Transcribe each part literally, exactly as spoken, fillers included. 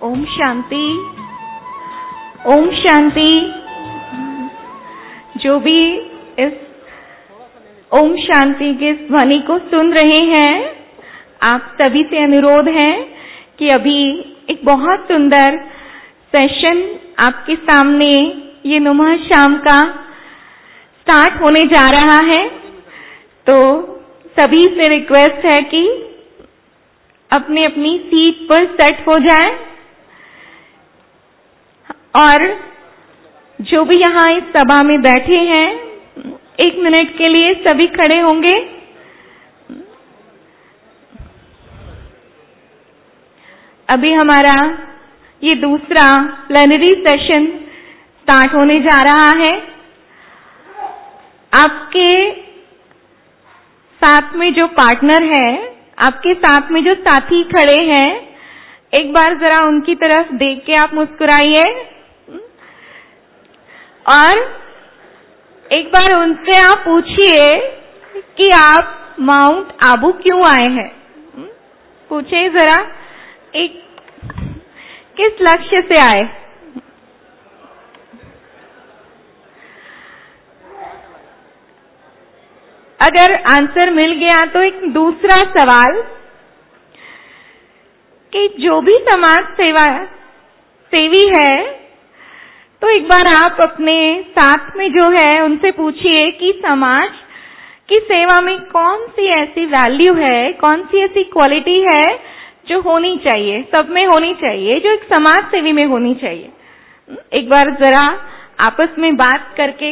ओम शांति, ओम शांति। जो भी इस ओम शांति के ध्वनि को सुन रहे हैं, आप सभी से अनुरोध है कि अभी एक बहुत सुंदर सेशन आपके सामने ये नुमा शाम का स्टार्ट होने जा रहा है। तो सभी से रिक्वेस्ट है कि अपनी अपनी सीट पर सेट हो जाएं और जो भी यहाँ इस सभा में बैठे हैं, एक मिनट के लिए सभी खड़े होंगे। अभी हमारा ये दूसरा प्लेनरी सेशन स्टार्ट होने जा रहा है। आपके साथ में जो पार्टनर है, आपके साथ में जो साथी खड़े हैं, एक बार जरा उनकी तरफ देख के आप मुस्कुराइए और एक बार उनसे आप पूछिए कि आप माउंट आबू क्यों आए हैं। पूछिए जरा, एक किस लक्ष्य से आए। अगर आंसर मिल गया तो एक दूसरा सवाल कि जो भी समाज सेवा सेवी है, तो एक बार आप अपने साथ में जो है उनसे पूछिए कि समाज की सेवा में कौन सी ऐसी वैल्यू है, कौन सी ऐसी क्वालिटी है जो होनी चाहिए, सब में होनी चाहिए, जो एक समाज सेवी में होनी चाहिए। एक बार जरा आपस में बात करके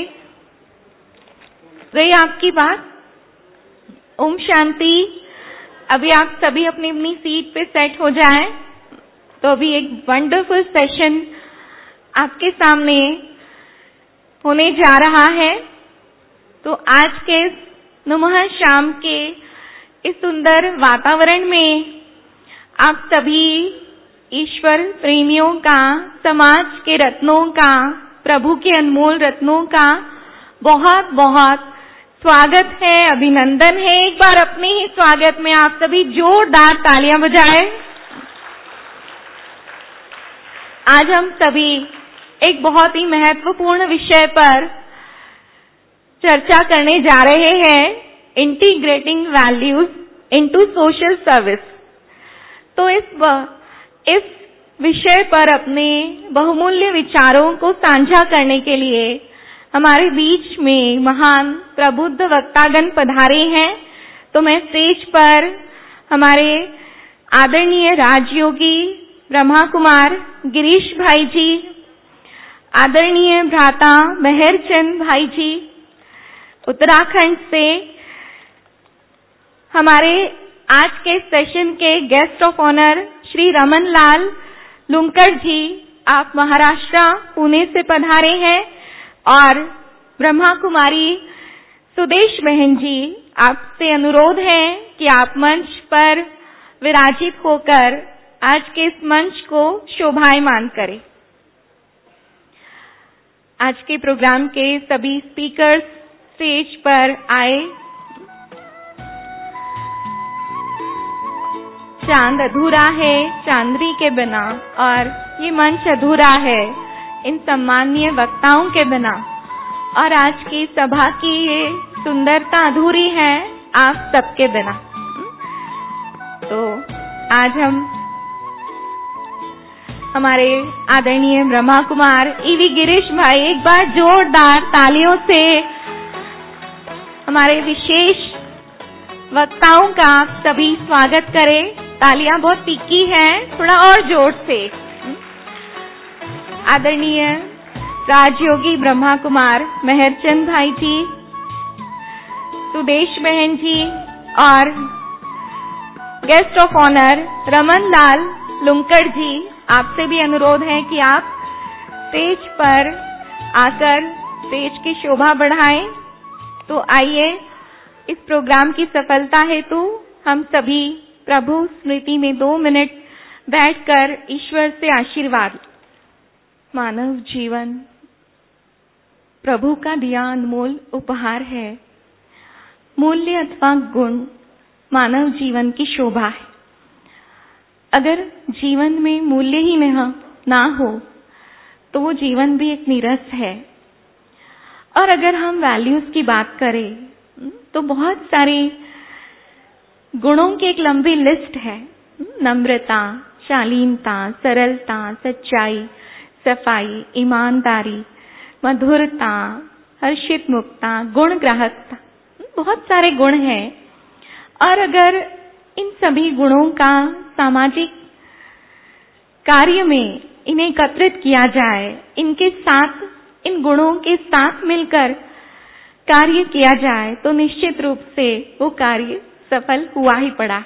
गई आपकी बात। ओम शांति। अभी आप सभी अपनी अपनी सीट पे सेट हो जाएं। तो अभी एक वंडरफुल सेशन आपके सामने होने जा रहा है। तो आज के इस नुमा शाम के इस सुंदर वातावरण में आप सभी ईश्वर प्रेमियों का, समाज के रत्नों का, प्रभु के अनमोल रत्नों का बहुत बहुत स्वागत है, अभिनंदन है। एक बार अपने ही स्वागत में आप सभी जोरदार तालियां बजाएं। आज हम सभी एक बहुत ही महत्वपूर्ण विषय पर चर्चा करने जा रहे हैं, integrating values into social service. तो इस इस विषय पर अपने बहुमूल्य विचारों को साझा करने के लिए हमारे बीच में महान प्रबुद्ध वक्तागण पधारे हैं। तो मैं स्टेज पर हमारे आदरणीय राजयोगी ब्रह्मा कुमार गिरीश भाई जी, आदरणीय भ्राता मेहरचंद भाई जी उत्तराखंड से, हमारे आज के सेशन के guest of honour Shri Raman Lal Lunkar ji, आप महाराष्ट्र पुणे से पधारे हैं, और ब्रह्मा कुमारी सुदेश बहन जी, आपसे अनुरोध है कि आप मंच पर विराजित होकर आज के इस मंच को शोभायमान करें। आज के प्रोग्राम के सभी स्पीकर्स स्टेज पर आए। चांद अधूरा है चांदनी के बिना, और ये मंच अधूरा है इन सम्माननीय वक्ताओं के बिना, और आज की सभा की ये सुंदरता अधूरी है आप सबके बिना। तो आज हम हमारे आदरणीय ब्रह्मा कुमार ईवी गिरीश भाई, एक बार जोरदार तालियों से हमारे विशेष वक्ताओं का आप सभी स्वागत करें। तालियां बहुत तीखी हैं, थोड़ा और जोर से। आदरणीय राजयोगी ब्रह्मा कुमार मेहरचंद भाई जी, सुदेश बहन जी, और guest of honour Raman Lal Lunkar ji, आपसे भी अनुरोध है कि आप स्टेज पर आकर स्टेज की शोभा बढ़ाएं। तो आइए, इस प्रोग्राम की सफलता हेतु हम सभी प्रभु स्मृति में दो मिनट बैठकर ईश्वर से आशीर्वाद। मानव जीवन प्रभु का दिया अनमोल उपहार है। मूल्य अथवा गुण मानव जीवन की शोभा है। अगर जीवन में मूल्य ही न ना हो तो वो जीवन भी एक नीरस है। और अगर हम वैल्यूज की बात करें तो बहुत सारे गुणों की एक लंबी लिस्ट है। नम्रता, शालीनता, सरलता, सच्चाई, सफाई, ईमानदारी, मधुरता, हर्षित मुक्ता, गुण ग्राहकता, बहुत सारे गुण हैं। और अगर इन सभी गुणों का सामाजिक कार्य में इन्हें एकत्रित किया जाए, इनके साथ, इन गुणों के साथ मिलकर कार्य किया जाए तो निश्चित रूप से वो कार्य सफल हुआ ही पड़ा।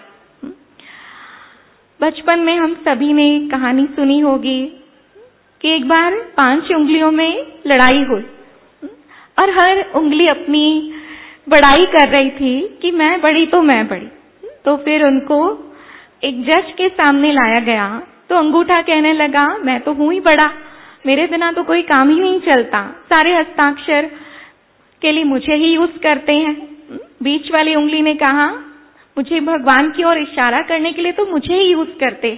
बचपन में हम सभी ने कहानी सुनी होगी कि एक बार पांच उंगलियों में लड़ाई हुई और हर उंगली अपनी बड़ाई कर रही थी कि मैं बड़ी तो मैं बड़ी। तो फिर उनको एक जज के सामने लाया गया तो अंगूठा कहने लगा मैं तो हूं ही बड़ा, मेरे बिना तो कोई काम ही नहीं चलता, सारे हस्ताक्षर के लिए मुझे ही यूज करते हैं। बीच वाली उंगली ने कहा मुझे भगवान की ओर इशारा करने के लिए तो मुझे ही यूज करते।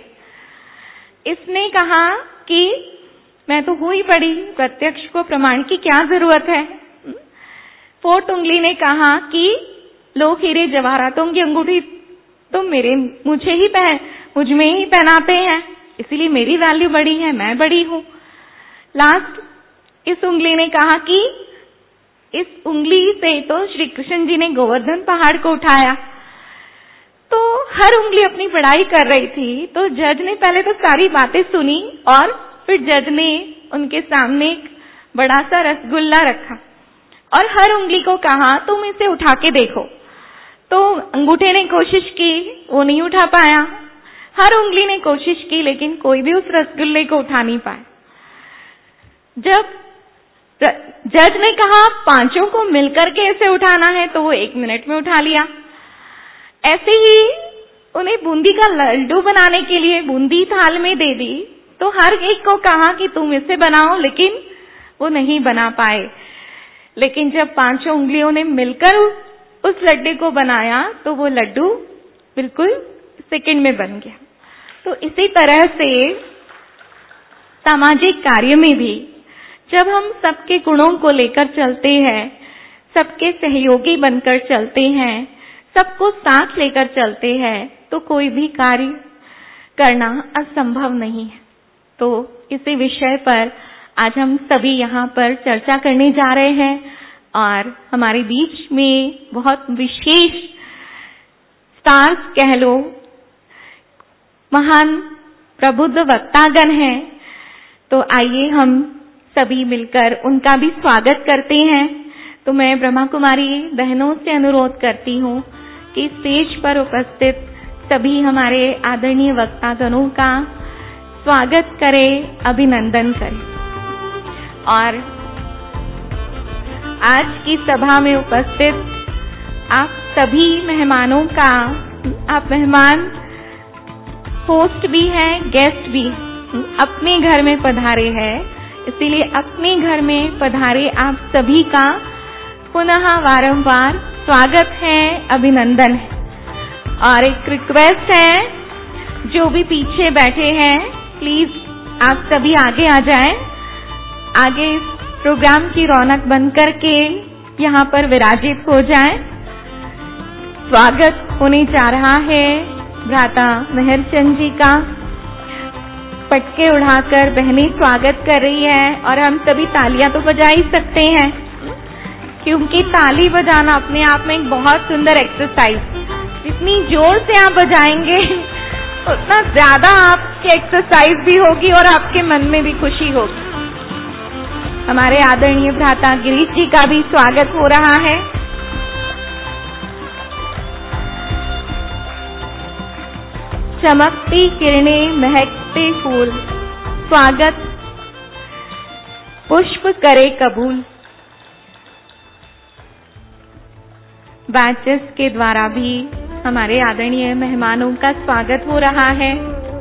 इसने कहा कि मैं तो हूं ही बड़ी, प्रत्यक्ष को प्रमाण की क्या जरूरत है। फोर्थ उंगली ने कहा कि लोग हीरे जवाहरातों की अंगूठी तो मेरे मुझे ही पहन मुझ में ही पहनाते हैं, इसीलिए मेरी वैल्यू बड़ी है, मैं बड़ी हूं। लास्ट इस उंगली ने कहा कि इस उंगली से तो श्री कृष्ण जी ने गोवर्धन पहाड़ को उठाया। तो हर उंगली अपनी बड़ाई कर रही थी। तो जज ने पहले तो सारी बातें सुनी और फिर जज ने उनके सामने एक बड़ा सा रसगुल्ला रखा और हर उंगली को कहा तुम इसे उठा के देखो। तो अंगूठे ने कोशिश की, वो नहीं उठा पाया। हर उंगली ने कोशिश की लेकिन कोई भी उस रसगुल्ले को उठा नहीं पाया। जब जज ने कहा पांचों को मिलकर के इसे उठाना है तो वो एक मिनट में उठा लिया। ऐसे ही उन्हें बूंदी का लड्डू बनाने के लिए बूंदी थाल में दे दी तो हर एक को कहा कि तुम इसे बनाओ, लेकिन वो नहीं बना पाए। लेकिन जब पांचों उंगलियों ने मिलकर उस लड्डू को बनाया तो वो लड्डू बिल्कुल सेकंड में बन गया। तो इसी तरह से सामाजिक कार्य में भी जब हम सबके गुणों को लेकर चलते हैं, सबके सहयोगी बनकर चलते हैं, सबको साथ लेकर चलते हैं तो कोई भी कार्य करना असंभव नहीं है। तो इसी विषय पर आज हम सभी यहाँ पर चर्चा करने जा रहे हैं और हमारे बीच में बहुत विशेष स्टार्स कह लो, महान प्रबुद्ध वक्तागण हैं। तो आइए हम सभी मिलकर उनका भी स्वागत करते हैं। तो मैं ब्रह्मा कुमारी बहनों से अनुरोध करती हूँ कि स्टेज पर उपस्थित सभी हमारे आदरणीय वक्तागणों का स्वागत करें, अभिनंदन करें। और आज की सभा में उपस्थित आप सभी मेहमानों का, आप मेहमान होस्ट भी हैं, गेस्ट भी अपने घर में पधारे हैं, इसीलिए अपने घर में पधारे आप सभी का पुनः वारंवार स्वागत है, अभिनंदन है। और एक रिक्वेस्ट है, जो भी पीछे बैठे हैं प्लीज आप सभी आगे आ जाएं, आगे इस प्रोग्राम की रौनक बनकर के यहाँ पर विराजित हो जाएं। स्वागत होने जा रहा है भ्राता मेहरचंद जी का। पटके उड़ाकर बहनें स्वागत कर रही है और हम सभी तालियां तो बजा ही सकते हैं, क्योंकि ताली बजाना अपने आप में एक बहुत सुंदर एक्सरसाइज, जितनी जोर से आप बजाएंगे उतना ज्यादा आपकी एक्सरसाइज भी होगी और आपके मन में भी खुशी होगी। हमारे आदरणीय भ्राता गिरीश जी का भी स्वागत हो रहा है। चमकती किरणें, महकते फूल, स्वागत पुष्प करे कबूल। बैचेस के द्वारा भी हमारे आदरणीय मेहमानों का स्वागत हो रहा है।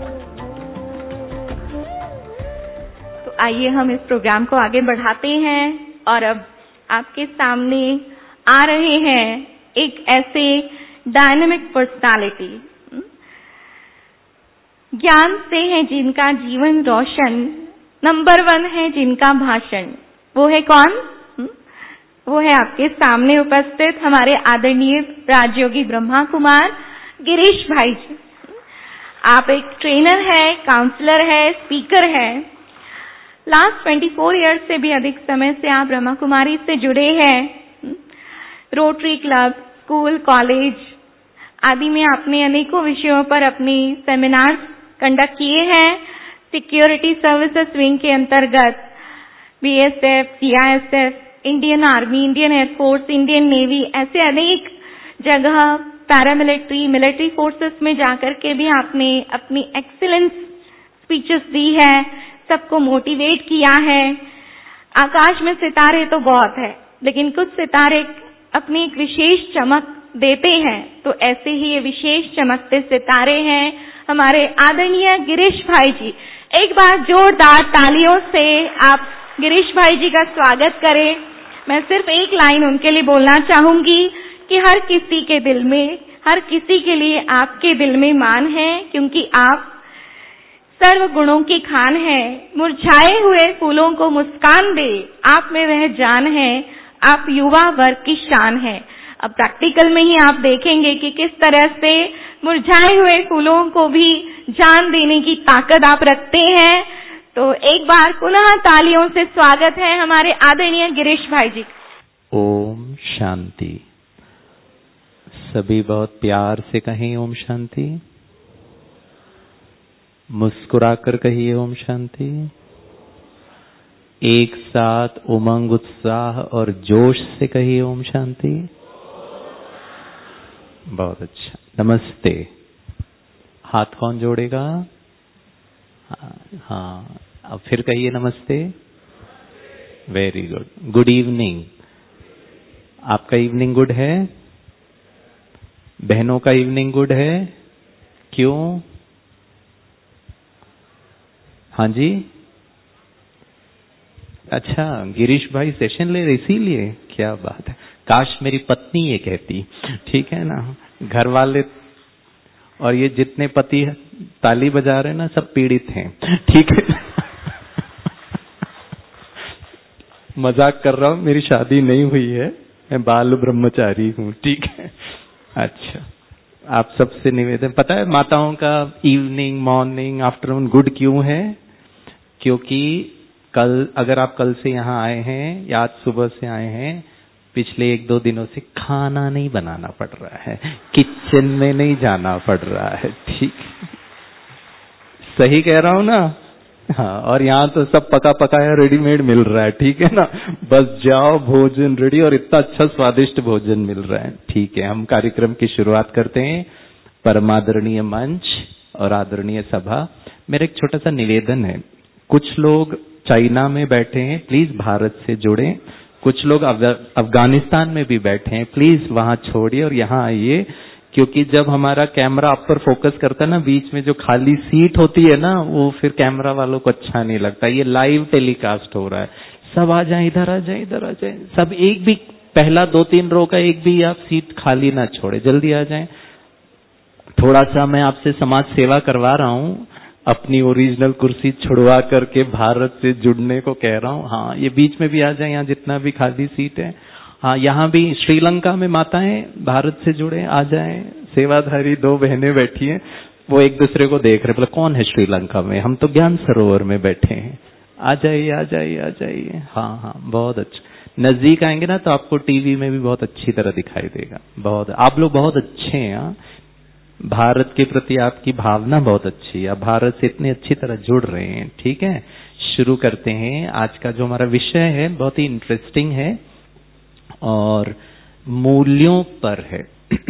तो आइए हम इस प्रोग्राम को आगे बढ़ाते हैं और अब आपके सामने आ रहे हैं एक ऐसे डायनेमिक पर्सनालिटी, ज्ञान से है जिनका जीवन रोशन, नंबर वन है जिनका भाषण। वो है कौन? वो है आपके सामने उपस्थित हमारे आदरणीय राजयोगी ब्रह्मा कुमार गिरीश भाई जी। आप एक ट्रेनर है, काउंसलर है, स्पीकर है। लास्ट चौबीस इयर्स से भी अधिक समय से आप ब्रह्मा कुमारी से जुड़े हैं। रोटरी क्लब, स्कूल, कॉलेज आदि में आपने अनेकों विषयों पर अपनी सेमिनार्स कंडक्ट किए हैं। सिक्योरिटी सर्विसेज विंग के अंतर्गत BSF, CISF, Indian army, Indian air force, Indian navy, ऐसे अनेक जगह पैरामिलिट्री, मिलिट्री फोर्सेस में जाकर के भी आपने अपनी एक्सीलेंस स्पीचेस दी है, सबको मोटिवेट किया है। आकाश में सितारे तो बहुत है, लेकिन कुछ सितारे अपनी एक विशेष चमक देते हैं, तो ऐसे ही ये विशेष चमकते सितारे हैं हमारे आदरणीय गिरीश भाई जी। एक बार जोरदार तालियों से आप गिरीश भाई जी का स्वागत करें। मैं सिर्फ एक लाइन उनके लिए बोलना चाहूंगी कि हर किसी के दिल में, हर किसी के लिए आपके दिल में मान है, क्योंकि आप सर्व गुणों की खान है। मुरझाए हुए फूलों को मुस्कान दे, आप में वह जान है, आप युवा वर्ग की शान है। अब प्रैक्टिकल में ही आप देखेंगे कि किस तरह से मुरझाए हुए फूलों को भी जान देने की ताकत आप रखते हैं। तो एक बार पुनः तालियों से स्वागत है हमारे आदरणीय गिरीश भाई जी। ओम शांति। सभी बहुत प्यार से कहें ओम शांति। मुस्कुराकर कहिए ओम शांति। एक साथ उमंग, उत्साह और जोश से कहिए ओम शांति। बहुत अच्छा। नमस्ते। हाथ कौन जोड़ेगा? हाँ, हाँ। अब फिर कहिए नमस्ते। Very good. Good evening. आपका इवनिंग गुड है? बहनों का इवनिंग गुड है? क्यों? हाँ जी। अच्छा, गिरीश भाई सेशन ले रहे इसीलिए? क्या बात है। काश मेरी पत्नी ये कहती। ठीक है ना, घर वाले और ये जितने पति ताली बजा रहे हैं ना, सब पीड़ित हैं। ठीक है। मजाक कर रहा हूँ, मेरी शादी नहीं हुई है, मैं बाल ब्रह्मचारी हूँ। ठीक है। अच्छा, आप सबसे निवेदन, पता है माताओं का इवनिंग, मॉर्निंग, आफ्टरनून गुड क्यों है? क्योंकि कल, अगर आप कल से यहाँ आए हैं या आज सुबह से आए हैं, पिछले एक दो दिनों से खाना नहीं बनाना पड़ रहा है, किचन में नहीं जाना पड़ रहा है। ठीक, सही कह रहा हूँ ना? हाँ, और यहाँ तो सब पका पकाया रेडीमेड मिल रहा है। ठीक है ना, बस जाओ, भोजन रेडी, और इतना अच्छा स्वादिष्ट भोजन मिल रहा है। ठीक है, हम कार्यक्रम की शुरुआत करते हैं। परमादरणीय मंच और आदरणीय सभा, मेरा एक छोटा सा निवेदन है। कुछ लोग चाइना में बैठे हैं, प्लीज भारत से जुड़ें। कुछ लोग अफगानिस्तान में भी बैठे हैं, प्लीज वहां छोड़िए और यहाँ आइए, क्योंकि जब हमारा कैमरा आप पर फोकस करता है ना, बीच में जो खाली सीट होती है ना, वो फिर कैमरा वालों को अच्छा नहीं लगता। ये लाइव टेलीकास्ट हो रहा है, सब आ जाए, इधर आ जाए, इधर आ जाए, सब। एक भी पहला दो तीन रो का एक भी आप सीट खाली ना छोड़े, जल्दी आ जाए। थोड़ा सा मैं आपसे समाज सेवा करवा रहा हूँ, अपनी ओरिजिनल कुर्सी छुड़वा करके भारत से जुड़ने को कह रहा हूँ। हाँ, ये बीच में भी आ जाए, यहाँ जितना भी खाली सीट है। हाँ, यहाँ भी श्रीलंका में माताएं भारत से जुड़े, आ जाएं। सेवाधारी दो बहनें बैठी हैं, वो एक दूसरे को देख रहे, बोले कौन है श्रीलंका में? हम तो ज्ञान सरोवर में बैठे हैं। आ जाइए, आ जाइए, आ जाइए। हाँ हाँ, बहुत अच्छा। नजदीक आएंगे ना तो आपको टीवी में भी बहुत अच्छी तरह दिखाई देगा। बहुत, आप लोग बहुत अच्छे हैं। भारत के प्रति आपकी भावना बहुत अच्छी है, आप भारत से इतनी अच्छी तरह जुड़ रहे हैं। ठीक है, शुरू करते हैं। आज का जो हमारा विषय है बहुत ही इंटरेस्टिंग है और मूल्यों पर है।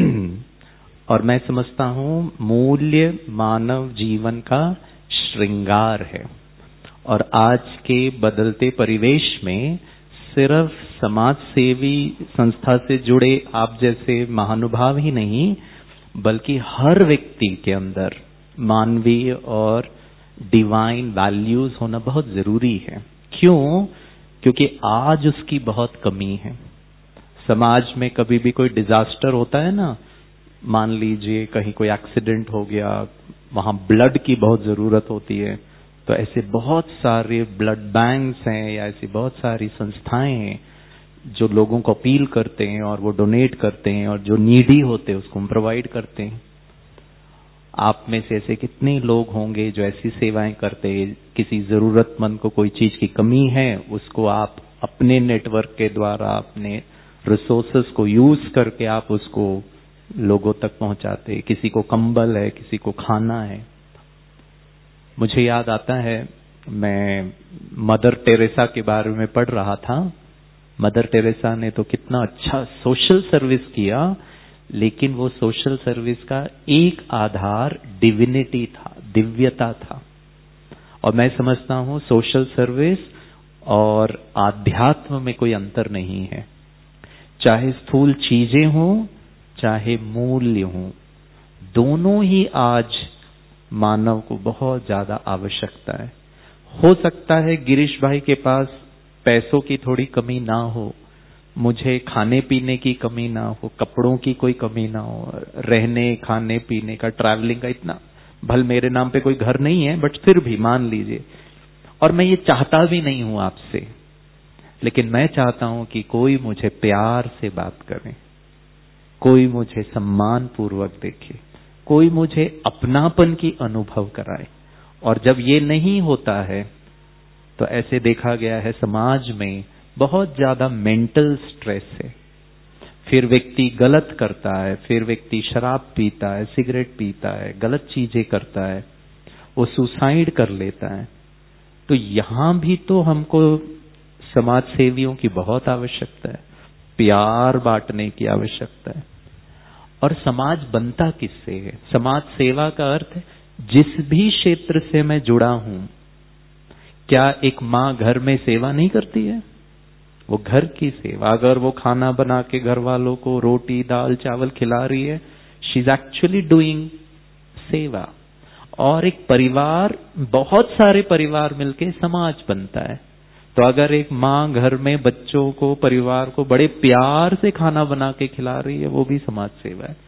और मैं समझता हूँ मूल्य मानव जीवन का श्रृंगार है, और आज के बदलते परिवेश में सिर्फ समाज सेवी संस्था से जुड़े आप जैसे महानुभाव ही नहीं, बल्कि हर व्यक्ति के अंदर मानवीय और डिवाइन वैल्यूज होना बहुत जरूरी है। क्यों? क्योंकि आज उसकी बहुत कमी है। समाज में कभी भी कोई डिजास्टर होता है ना, मान लीजिए कहीं कोई एक्सीडेंट हो गया, वहां ब्लड की बहुत जरूरत होती है। तो ऐसे बहुत सारे ब्लड बैंक्स हैं या ऐसी बहुत सारी संस्थाएं हैं जो लोगों को अपील करते हैं और वो डोनेट करते हैं, और जो नीडी होते हैं उसको हम प्रोवाइड करते हैं। आप में से ऐसे कितने लोग होंगे जो ऐसी सेवाएं करते हैं? किसी जरूरतमंद को कोई चीज की कमी है, उसको आप अपने नेटवर्क के द्वारा, अपने रिसोर्सेस को यूज करके आप उसको लोगों तक पहुंचाते हैं। किसी को कंबल है, किसी को खाना है। मुझे याद आता है, मैं मदर टेरेसा के बारे में पढ़ रहा था। मदर टेरेसा ने तो कितना अच्छा सोशल सर्विस किया, लेकिन वो सोशल सर्विस का एक आधार डिविनिटी था, दिव्यता था। और मैं समझता हूं सोशल सर्विस और आध्यात्म में कोई अंतर नहीं है। चाहे स्थूल चीजें हों, चाहे मूल्य हों, दोनों ही आज मानव को बहुत ज्यादा आवश्यकता है। हो सकता है गिरीश भाई के पास पैसों की थोड़ी कमी ना हो, मुझे खाने पीने की कमी ना हो, कपड़ों की कोई कमी ना हो, रहने खाने पीने का, ट्रैवलिंग का इतना, भल मेरे नाम पे कोई घर नहीं है, बट फिर भी मान लीजिए। और मैं ये चाहता भी नहीं हूं आपसे, लेकिन मैं चाहता हूं कि कोई मुझे प्यार से बात करे, कोई मुझे सम्मान पूर्वक देखे, कोई मुझे अपनापन की अनुभव कराए। और जब ये नहीं होता है तो ऐसे देखा गया है समाज में बहुत ज्यादा मेंटल स्ट्रेस है। फिर व्यक्ति गलत करता है, फिर व्यक्ति शराब पीता है, सिगरेट पीता है, गलत चीजें करता है, वो सुसाइड कर लेता है। तो यहां भी तो हमको समाज सेवियों की बहुत आवश्यकता है, प्यार बांटने की आवश्यकता है। और समाज बनता किससे है? समाज सेवा का अर्थ है जिस भी क्षेत्र से मैं जुड़ा हूं, क्या एक माँ घर में सेवा नहीं करती है? वो घर की सेवा, अगर वो खाना बना के घर वालों को रोटी दाल चावल खिला रही है, शी इज एक्चुअली डूइंग सेवा। और एक परिवार, बहुत सारे परिवार मिलके समाज बनता है। तो अगर एक माँ घर में बच्चों को, परिवार को बड़े प्यार से खाना बना के खिला रही है, वो भी समाज सेवा है।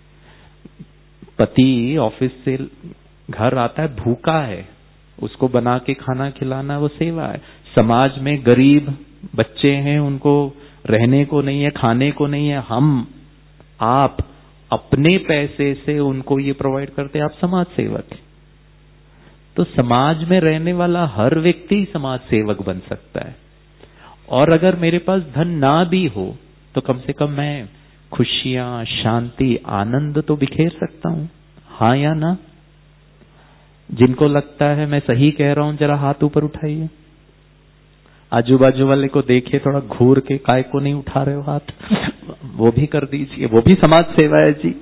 पति ऑफिस से घर आता है, भूखा है, उसको बना के खाना खिलाना वो सेवा है। समाज में गरीब बच्चे हैं, उनको रहने को नहीं है, खाने को नहीं है, हम आप अपने पैसे से उनको ये प्रोवाइड करते हैं, आप समाज सेवक। तो समाज में रहने वाला हर व्यक्ति समाज सेवक बन सकता है। और अगर मेरे पास धन ना भी हो तो कम से कम मैं खुशियां, शांति, आनंद तो बिखेर सकता हूं। हाँ या ना? जिनको लगता है मैं सही कह रहा हूं, जरा हाथ ऊपर उठाइए। आजू बाजू वाले को देखिए, थोड़ा घूर के, काय को नहीं उठा रहे हो हाथ, वो भी कर दीजिए, वो भी समाज सेवा है जी।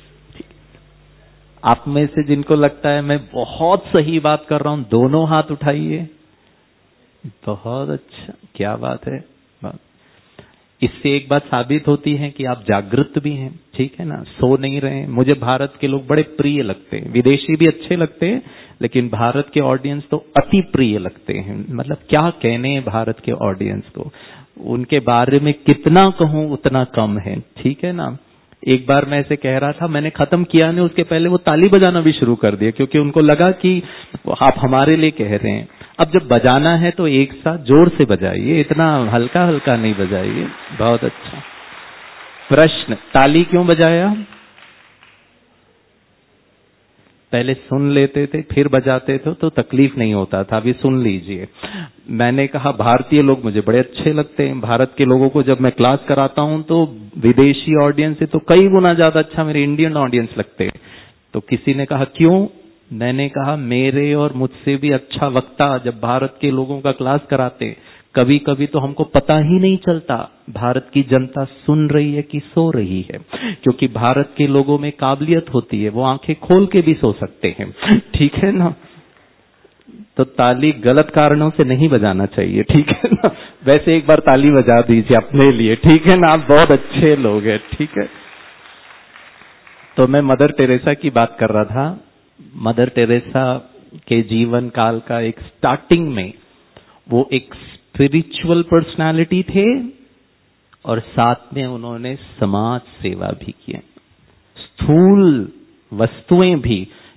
आप में से जिनको लगता है मैं बहुत सही बात कर रहा हूं, दोनों हाथ उठाइए। बहुत अच्छा, क्या बात है। इससे एक बात साबित होती है कि आप जागृत भी हैं, ठीक है ना, सो नहीं रहे। मुझे भारत के लोग बड़े प्रिय लगते हैं, विदेशी भी अच्छे लगते हैं, लेकिन भारत के ऑडियंस तो अति प्रिय लगते हैं। मतलब क्या कहने भारत के ऑडियंस को, उनके बारे में कितना कहूं उतना कम है, ठीक है ना। एक बार मैं ऐसे कह रहा था, मैंने खत्म किया नहीं, उसके पहले वो ताली बजाना भी शुरू कर दिया, क्योंकि उनको लगा कि आप हमारे लिए कह रहे हैं। अब जब बजाना है तो एक साथ जोर से बजाइए, इतना हल्का हल्का नहीं बजाइए। बहुत अच्छा प्रश्न, ताली क्यों बजाया? पहले सुन लेते थे फिर बजाते थे तो तकलीफ नहीं होता था, अभी सुन लीजिए। मैंने कहा भारतीय लोग मुझे बड़े अच्छे लगते हैं। भारत के लोगों को जब मैं क्लास कराता हूं तो विदेशी ऑडियंस से तो कई गुना ज्यादा अच्छा मेरे इंडियन ऑडियंस लगते हैं। तो किसी ने कहा क्यों? मैंने कहा मेरे और मुझसे भी अच्छा वक्ता जब भारत के लोगों का क्लास कराते, कभी कभी तो हमको पता ही नहीं चलता भारत की जनता सुन रही है कि सो रही है, क्योंकि भारत के लोगों में काबिलियत होती है, वो आंखें खोल के भी सो सकते हैं, ठीक है ना। तो ताली गलत कारणों से नहीं बजाना चाहिए, ठीक है ना। वैसे एक बार ताली बजा दीजिए अपने लिए, ठीक है ना, आप बहुत अच्छे लोग हैं, ठीक है। तो मैं मदर टेरेसा की बात कर रहा था। मदर टेरेसा के जीवन काल का एक स्टार्टिंग में वो एक स्पिरिचुअल पर्सनालिटी थे और साथ में उन्होंने समाज सेवा भी की, स्थूल वस्तुएं भी,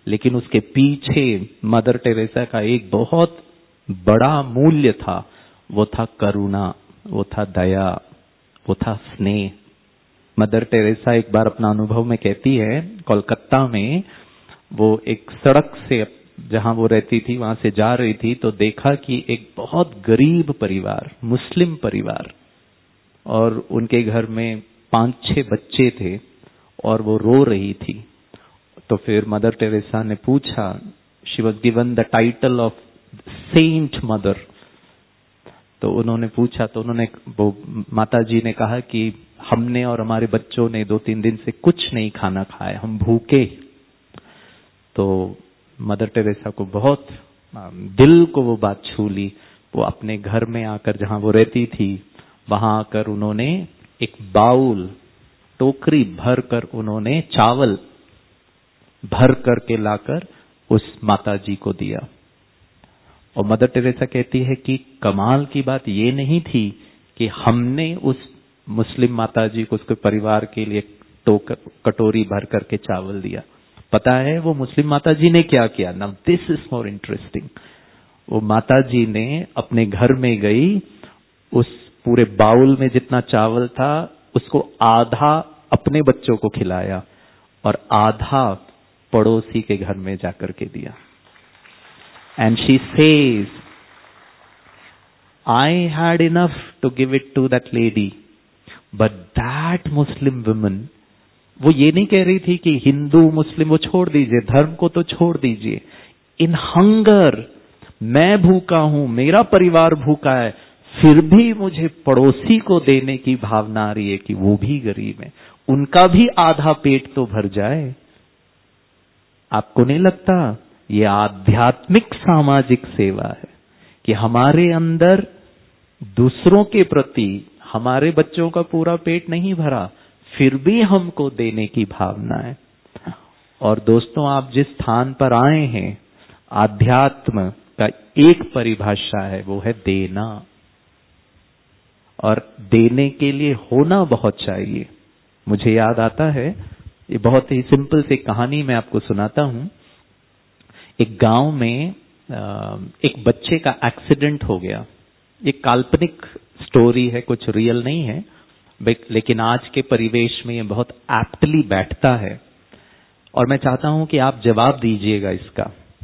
लेकिन उसके पीछे मदर टेरेसा का एक बहुत बड़ा मूल्य था, वो था करुणा, वो था दया, वो था स्नेह। मदर टेरेसा एक बार अपना अनुभव में कहती है, कोलकाता में वो एक सड़क से जहां वो रहती थी वहां से जा रही थी, तो देखा कि एक बहुत गरीब परिवार, मुस्लिम परिवार, और उनके घर में पांच छह बच्चे थे और वो रो रही थी। तो फिर मदर टेरेसा ने पूछा, she was given the title of saint mother, तो उन्होंने पूछा, तो उन्होंने वो माता जी ने कहा कि हमने और हमारे बच्चों ने दो तीन दिन से कुछ नहीं खाना खाया, हम भूखे। तो मदर टेरेसा को बहुत दिल को वो बात छू ली। वो अपने घर में आकर, जहां वो रहती थी वहां आकर उन्होंने एक बाउल, टोकरी भर कर उन्होंने चावल भर करके लाकर उस माता जी को दिया। और मदर टेरेसा कहती है कि कमाल की बात ये नहीं थी कि हमने उस मुस्लिम माता जी को, उसके परिवार के लिए टोकर कटोरी भर करके चावल दिया। पता है वो मुस्लिम माता जी ने क्या किया? Now this is more interesting. वो माता जी ने अपने घर में गई, उस पूरे बाउल में जितना चावल था उसको आधा अपने बच्चों को खिलाया और आधा पड़ोसी के घर में जाकर के दिया। And she says, I had enough to give it to that lady, but that Muslim woman, वो ये नहीं कह रही थी कि हिंदू मुस्लिम वो छोड़ दीजिए, धर्म को तो छोड़ दीजिए, इन हंगर, मैं भूखा हूं, मेरा परिवार भूखा है, फिर भी मुझे पड़ोसी को देने की भावना आ रही है कि वो भी गरीब है, उनका भी आधा पेट तो भर जाए। आपको नहीं लगता ये आध्यात्मिक सामाजिक सेवा है कि हमारे अंदर दूसरों के प्रति, हमारे बच्चों का पूरा पेट नहीं भरा, फिर भी हमको देने की भावना है। और दोस्तों, आप जिस स्थान पर आए हैं, आध्यात्म का एक परिभाषा है, वो है देना। और देने के लिए होना बहुत चाहिए। मुझे याद आता है, ये बहुत ही सिंपल सी कहानी मैं आपको सुनाता हूं। एक गांव में एक बच्चे का एक्सीडेंट हो गया। ये काल्पनिक स्टोरी है, कुछ रियल नहीं है, लेकिन आज के परिवेश में ये बहुत एप्टली बैठता है और मैं चाहता हूं कि आप जवाब दीजिएगा इसका।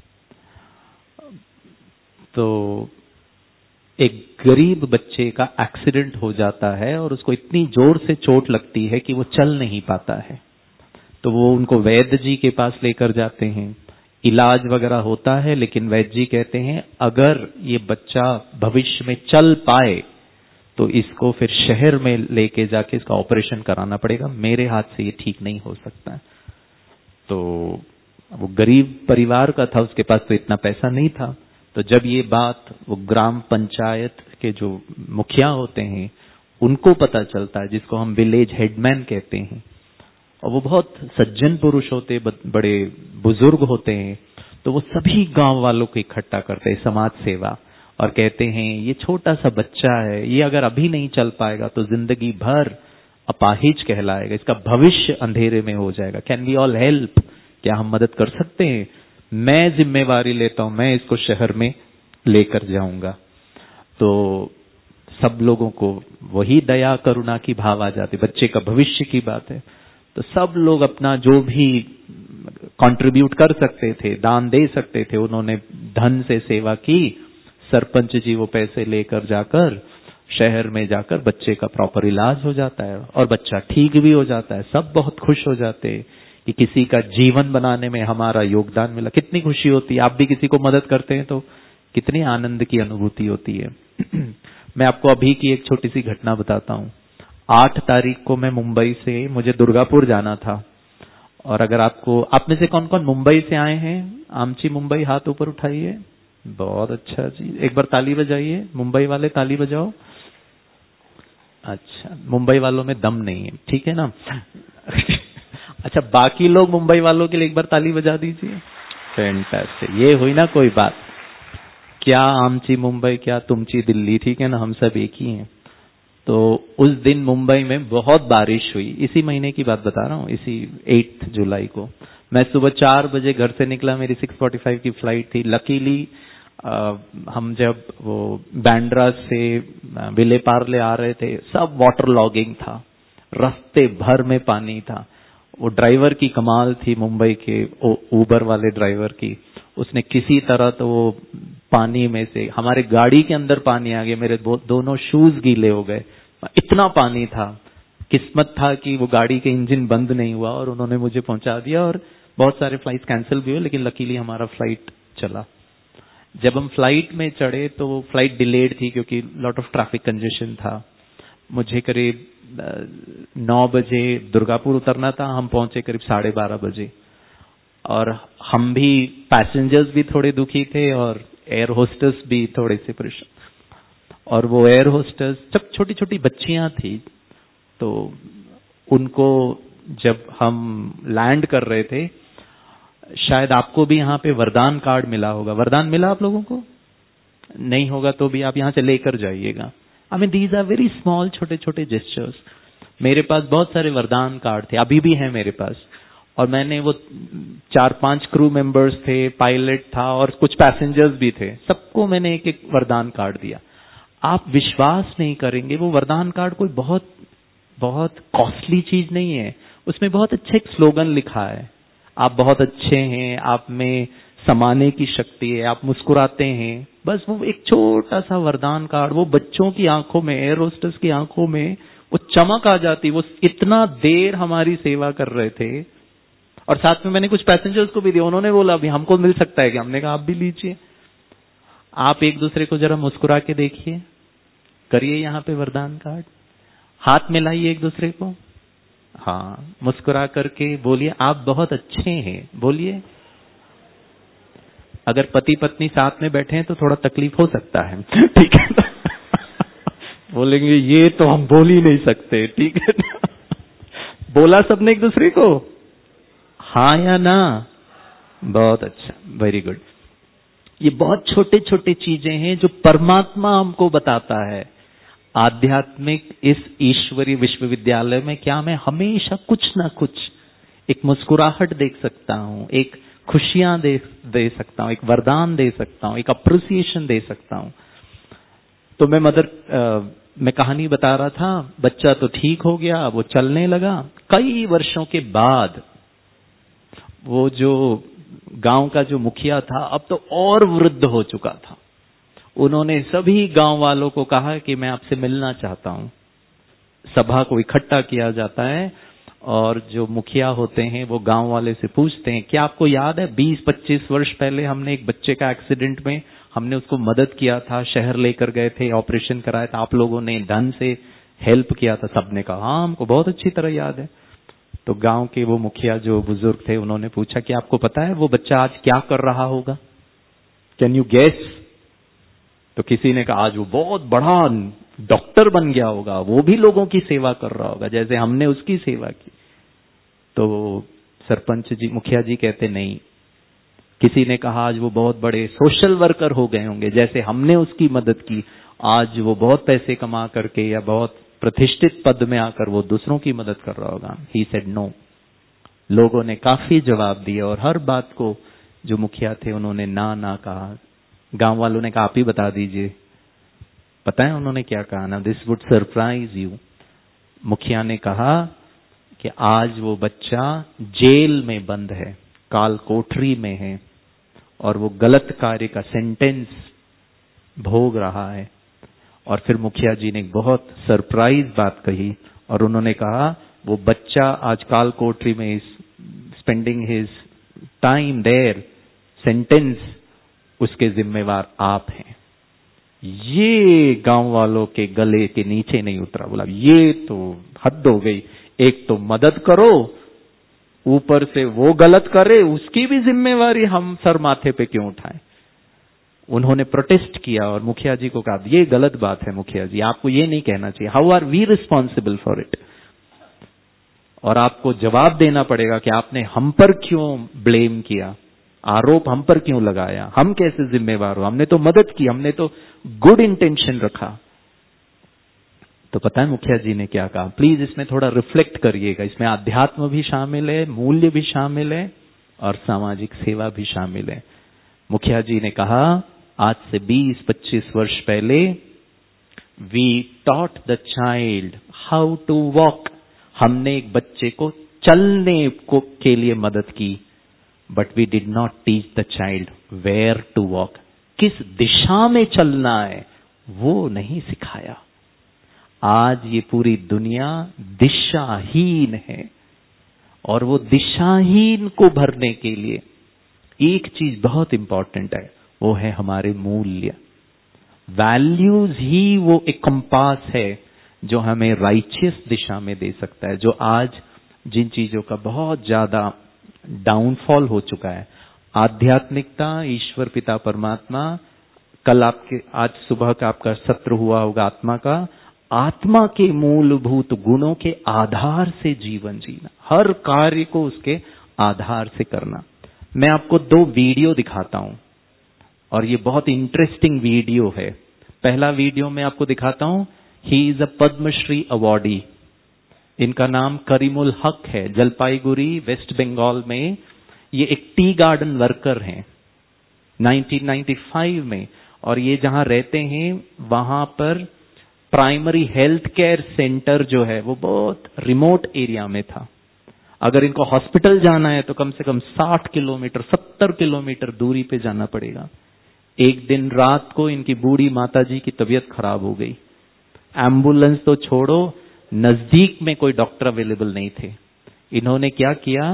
तो एक गरीब बच्चे का एक्सीडेंट हो जाता है और उसको इतनी जोर से चोट लगती है कि वो चल नहीं पाता है। तो वो उनको वैद्य जी के पास लेकर जाते हैं, इलाज वगैरह होता है, लेकिन वैद्य जी कहते हैं अगर ये बच्चा भविष्य में चल पाए तो इसको फिर शहर में लेके जाके इसका ऑपरेशन कराना पड़ेगा, मेरे हाथ से ये ठीक नहीं हो सकता। तो वो गरीब परिवार का था, उसके पास तो इतना पैसा नहीं था। तो जब ये बात वो ग्राम पंचायत के जो मुखिया होते हैं उनको पता चलता है, जिसको हम विलेज हेडमैन कहते हैं, और वो बहुत सज्जन पुरुष होते, बड़े बुजुर्ग होते हैं, तो वो सभी गांव वालों को इकट्ठा करते हैं, समाज सेवा, और कहते हैं ये छोटा सा बच्चा है, ये अगर अभी नहीं चल पाएगा तो जिंदगी भर अपाहिज कहलाएगा, इसका भविष्य अंधेरे में हो जाएगा। Can we all help? क्या हम मदद कर सकते हैं? मैं जिम्मेवारी लेता हूं, मैं इसको शहर में लेकर जाऊंगा। तो सब लोगों को वही दया करुणा की भाव आ जाती, बच्चे का भविष्य की बात है। तो सब लोग अपना जो भी कंट्रीब्यूट कर सकते थे, दान दे सकते थे, उन्होंने धन से सेवा की। सरपंच जी वो पैसे लेकर जाकर शहर में जाकर बच्चे का प्रॉपर इलाज हो जाता है और बच्चा ठीक भी हो जाता है। सब बहुत खुश हो जाते हैं कि किसी का जीवन बनाने में हमारा योगदान मिला। कितनी खुशी होती है, आप भी किसी को मदद करते हैं तो कितनी आनंद की अनुभूति होती है। मैं आपको अभी की एक छोटी सी घटना बताता हूँ। आठ तारीख को मैं मुंबई से, मुझे दुर्गापुर जाना था, और अगर आपको, आप में से कौन कौन मुंबई से आए हैं? आमची मुंबई, हाथ ऊपर उठाइए। बहुत अच्छा जी, एक बार ताली बजाइए, मुंबई वाले ताली बजाओ। अच्छा, मुंबई वालों में दम नहीं है, ठीक है ना? अच्छा, बाकी लोग मुंबई वालों के लिए एक बार ताली बजा दीजिए। फैंटास्टिक, ये हुई ना कोई बात। क्या आमची मुंबई, क्या तुमची दिल्ली, ठीक है ना, हम सब एक ही हैं। तो उस दिन मुंबई में बहुत बारिश हुई, इसी महीने की बात बता रहा हूँ, इसी आठ जुलाई को। मैं सुबह चार बजे घर से निकला, मेरी छह पैंतालीस की फ्लाइट थी। लकीली हम जब वो बैंड्रा से विले पार्ले आ रहे थे, सब वाटर लॉगिंग था, रास्ते भर में पानी था। वो ड्राइवर की कमाल थी, मुंबई के ऊबर वाले ड्राइवर की, उसने किसी तरह तो वो पानी में से, हमारे गाड़ी के अंदर पानी आ गया, मेरे दोनों शूज गीले हो गए, इतना पानी था। किस्मत था कि वो गाड़ी के इंजन बंद नहीं हुआ और उन्होंने मुझे पहुंचा दिया, और बहुत सारे फ्लाइट कैंसिल भी हुए, लेकिन लकीली हमारा फ्लाइट चला। जब हम फ्लाइट में चढ़े तो वो फ्लाइट डिलेड थी क्योंकि लॉट ऑफ ट्रैफिक कंजेशन था। मुझे करीब नौ बजे दुर्गापुर उतरना था, हम पहुंचे करीब साढ़े बारह बजे, और हम भी, पैसेंजर्स भी थोड़े दुखी थे और एयर होस्टेस भी थोड़े से परेशान। और वो एयर होस्टेस, जब छोटी छोटी बच्चियां थी, तो उनको जब हम लैंड कर रहे थे, शायद आपको भी यहाँ पे वरदान कार्ड मिला होगा। वरदान मिला आप लोगों को? नहीं होगा तो भी आप यहाँ से लेकर जाइएगा। I mean these are very small, छोटे छोटे जेस्चर्स। मेरे पास बहुत सारे वरदान कार्ड थे, अभी भी हैं मेरे पास, और मैंने वो चार पांच क्रू मेंबर्स थे, पायलट था और कुछ पैसेंजर्स भी थे, सबको मैंने एक एक वरदान कार्ड दिया। आप विश्वास नहीं करेंगे, वो वरदान कार्ड कोई बहुत बहुत कॉस्टली चीज नहीं है। उसमें बहुत अच्छे एक स्लोगन लिखा है, आप बहुत अच्छे हैं, आप में समाने की शक्ति है, आप मुस्कुराते हैं। बस वो एक छोटा सा वरदान कार्ड, वो बच्चों की आंखों में, एयर होस्टेस की आंखों में वो चमक आ जाती। वो इतना देर हमारी सेवा कर रहे थे, और साथ में मैंने कुछ पैसेंजर्स को भी दिया। उन्होंने बोला अभी हमको मिल सकता है क्या? हमने कहा आप भी लीजिए। आप एक दूसरे को जरा मुस्कुरा के देखिए, करिए यहाँ पे वरदान कार्ड, हाथ मिलाइए एक दूसरे को, हाँ, मुस्कुरा करके बोलिए आप बहुत अच्छे हैं, बोलिए। अगर पति पत्नी साथ में बैठे हैं तो थोड़ा तकलीफ हो सकता है, ठीक है ना? बोलेंगे ये तो हम बोल ही नहीं सकते, ठीक है ना? बोला सबने एक दूसरे को हाँ या ना? बहुत अच्छा, वेरी गुड। ये बहुत छोटे छोटे चीजें हैं जो परमात्मा हमको बताता है। आध्यात्मिक इस ईश्वरीय विश्वविद्यालय में क्या मैं हमेशा कुछ ना कुछ, एक मुस्कुराहट देख सकता हूँ, एक खुशियां दे दे सकता हूँ, एक वरदान दे सकता हूँ, एक अप्रिसिएशन दे सकता हूँ। तो मैं मदर आ, मैं कहानी बता रहा था, बच्चा तो ठीक हो गया, वो चलने लगा। कई वर्षों के बाद वो जो गांव का जो मुखिया था, अब तो और वृद्ध हो चुका था। उन्होंने सभी गांव वालों को कहा कि मैं आपसे मिलना चाहता हूं। सभा को इकट्ठा किया जाता है, और जो मुखिया होते हैं वो गांव वाले से पूछते हैं, क्या आपको याद है बीस पच्चीस वर्ष पहले हमने एक बच्चे का एक्सीडेंट में हमने उसको मदद किया था, शहर लेकर गए थे, ऑपरेशन कराया था, आप लोगों ने धन से हेल्प किया था? सबने कहा हाँ, हमको बहुत अच्छी तरह याद है। तो गांव के वो मुखिया जो बुजुर्ग थे, उन्होंने पूछा कि आपको पता है वो बच्चा आज क्या कर रहा होगा? Can you guess? तो किसी ने कहा आज वो बहुत बड़ा डॉक्टर बन गया होगा, वो भी लोगों की सेवा कर रहा होगा जैसे हमने उसकी सेवा की। तो सरपंच जी, मुखिया जी कहते नहीं। किसी ने कहा आज वो बहुत बड़े सोशल वर्कर हो गए होंगे, जैसे हमने उसकी मदद की, आज वो बहुत पैसे कमा करके या बहुत प्रतिष्ठित पद में आकर वो दूसरों की मदद कर रहा होगा। He said no. लोगों ने काफी जवाब दिए, और हर बात को जो मुखिया थे उन्होंने ना ना कहा। गांव वालों ने कहा आप ही बता दीजिए। पता है उन्होंने क्या कहा ना? This would surprise you. मुखिया ने कहा कि आज वो बच्चा जेल में बंद है, काल कोठरी में है, और वो गलत कार्य का सेंटेंस भोग रहा है। और फिर मुखिया जी ने एक बहुत सरप्राइज बात कही, और उन्होंने कहा वो बच्चा आज काल कोठरी में is spending his time there, sentence उसके जिम्मेवार आप हैं। ये गांव वालों के गले के नीचे नहीं उतरा। बोला ये तो हद हो गई, एक तो मदद करो, ऊपर से वो गलत करे, उसकी भी जिम्मेवारी हम सर माथे पे क्यों उठाएं? उन्होंने प्रोटेस्ट किया और मुखिया जी को कहा ये गलत बात है मुखिया जी, आपको ये नहीं कहना चाहिए। How are we responsible for it? और आपको जवाब देना पड़ेगा कि आपने हम पर क्यों ब्लेम किया, आरोप हम पर क्यों लगाया, हम कैसे जिम्मेवार हो? हमने तो मदद की, हमने तो गुड इंटेंशन रखा। तो पता है मुखिया जी ने क्या कहा? प्लीज इसमें थोड़ा रिफ्लेक्ट करिएगा। इसमें आध्यात्म भी शामिल है, मूल्य भी शामिल है और सामाजिक सेवा भी शामिल है। मुखिया जी ने कहा, आज से बीस पच्चीस वर्ष पहले we taught the child how to walk. हमने एक बच्चे को चलने को के लिए मदद की, but we did not teach the child where to walk. किस दिशा में चलना है वो नहीं सिखाया। आज ये पूरी दुनिया दिशाहीन है और वो दिशाहीन को भरने के लिए एक चीज बहुत इंपॉर्टेंट है, वो है हमारे मूल्य। वैल्यूज ही वो एक कंपास है जो हमें राइचियस दिशा में दे सकता है। जो आज जिन चीजों का बहुत ज्यादा डाउनफॉल हो चुका है, आध्यात्मिकता, ईश्वर पिता परमात्मा। कल आपके आज सुबह का आपका सत्र हुआ होगा आत्मा का। आत्मा के मूलभूत गुणों के आधार से जीवन जीना, हर कार्य को उसके आधार से करना। मैं आपको दो वीडियो दिखाता हूं और ये बहुत इंटरेस्टिंग वीडियो है। पहला वीडियो मैं आपको दिखाता हूं। He is a Padma Shri awardee. इनका नाम करीमुल हक है। जलपाईगुड़ी वेस्ट बंगाल में ये एक टी गार्डन वर्कर हैं नाइनटीन नाइंटी फाइव में। और ये जहां रहते हैं वहां पर प्राइमरी हेल्थ केयर सेंटर जो है वो बहुत रिमोट एरिया में था। अगर इनको हॉस्पिटल जाना है तो कम से कम साठ किलोमीटर सत्तर किलोमीटर दूरी पे जाना पड़ेगा। एक दिन रात को इनकी बूढ़ी माताजी की तबीयत खराब हो गई। एम्बुलेंस तो छोड़ो, नजदीक में कोई डॉक्टर अवेलेबल नहीं थे। इन्होंने क्या किया,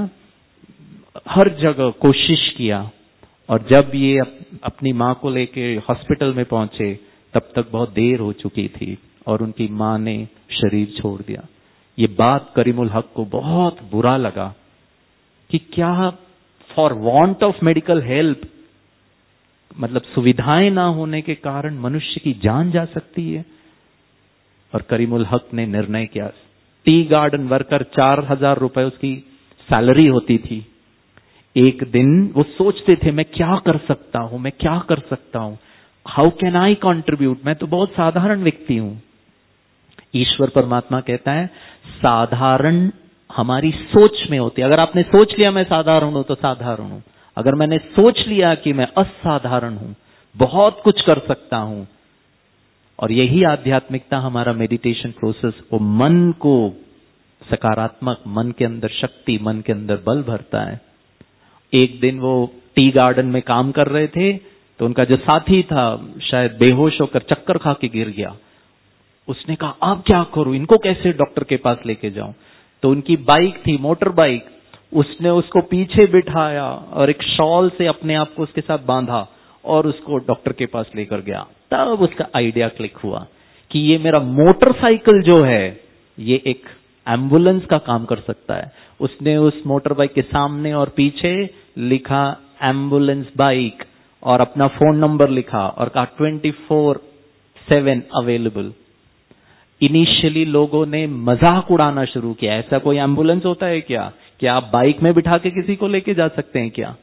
हर जगह कोशिश किया और जब ये अप, अपनी मां को लेके हॉस्पिटल में पहुंचे तब तक बहुत देर हो चुकी थी और उनकी मां ने शरीर छोड़ दिया। ये बात करीमुल हक को बहुत बुरा लगा कि क्या for want of medical help, मतलब सुविधाएं ना होने के कारण मनुष्य की जान जा सकती है। और करीमुल हक ने निर्णय किया, टी गार्डन वर्कर चार हजार रुपए उसकी सैलरी होती थी। एक दिन वो सोचते थे मैं क्या कर सकता हूं, मैं क्या कर सकता हूं, हाउ कैन आई कंट्रीब्यूट। मैं तो बहुत साधारण व्यक्ति हूं। ईश्वर परमात्मा कहता है साधारण हमारी सोच में होती है। अगर आपने सोच लिया मैं साधारण हूं तो साधारण हूं। अगर मैंने सोच लिया कि मैं असाधारण हूं, बहुत कुछ कर सकता हूं, और यही आध्यात्मिकता हमारा मेडिटेशन प्रोसेस, वो मन को सकारात्मक, मन के अंदर शक्ति, मन के अंदर बल भरता है। एक दिन वो टी गार्डन में काम कर रहे थे तो उनका जो साथी था शायद बेहोश होकर चक्कर खा के गिर गया। उसने कहा अब क्या करूं, इनको कैसे डॉक्टर के पास लेके जाऊं। तो उनकी बाइक थी, मोटर बाइक, उसने उसको पीछे बिठाया और एक शॉल से अपने आप को उसके साथ बांधा और उसको डॉक्टर के पास लेकर गया। तब उसका आइडिया क्लिक हुआ कि ये मेरा मोटरसाइकिल जो है ये एक एम्बुलेंस का काम कर सकता है। उसने उस मोटर बाइक के सामने और पीछे लिखा एम्बुलेंस बाइक और अपना फोन नंबर लिखा और कहा twenty four seven available. Initially लोगों ने मजाक उड़ाना शुरू किया, ऐसा कोई एम्बुलेंस होता है क्या, क्या आप बाइक में बिठा के किसी को लेके जा सकते हैं क्या।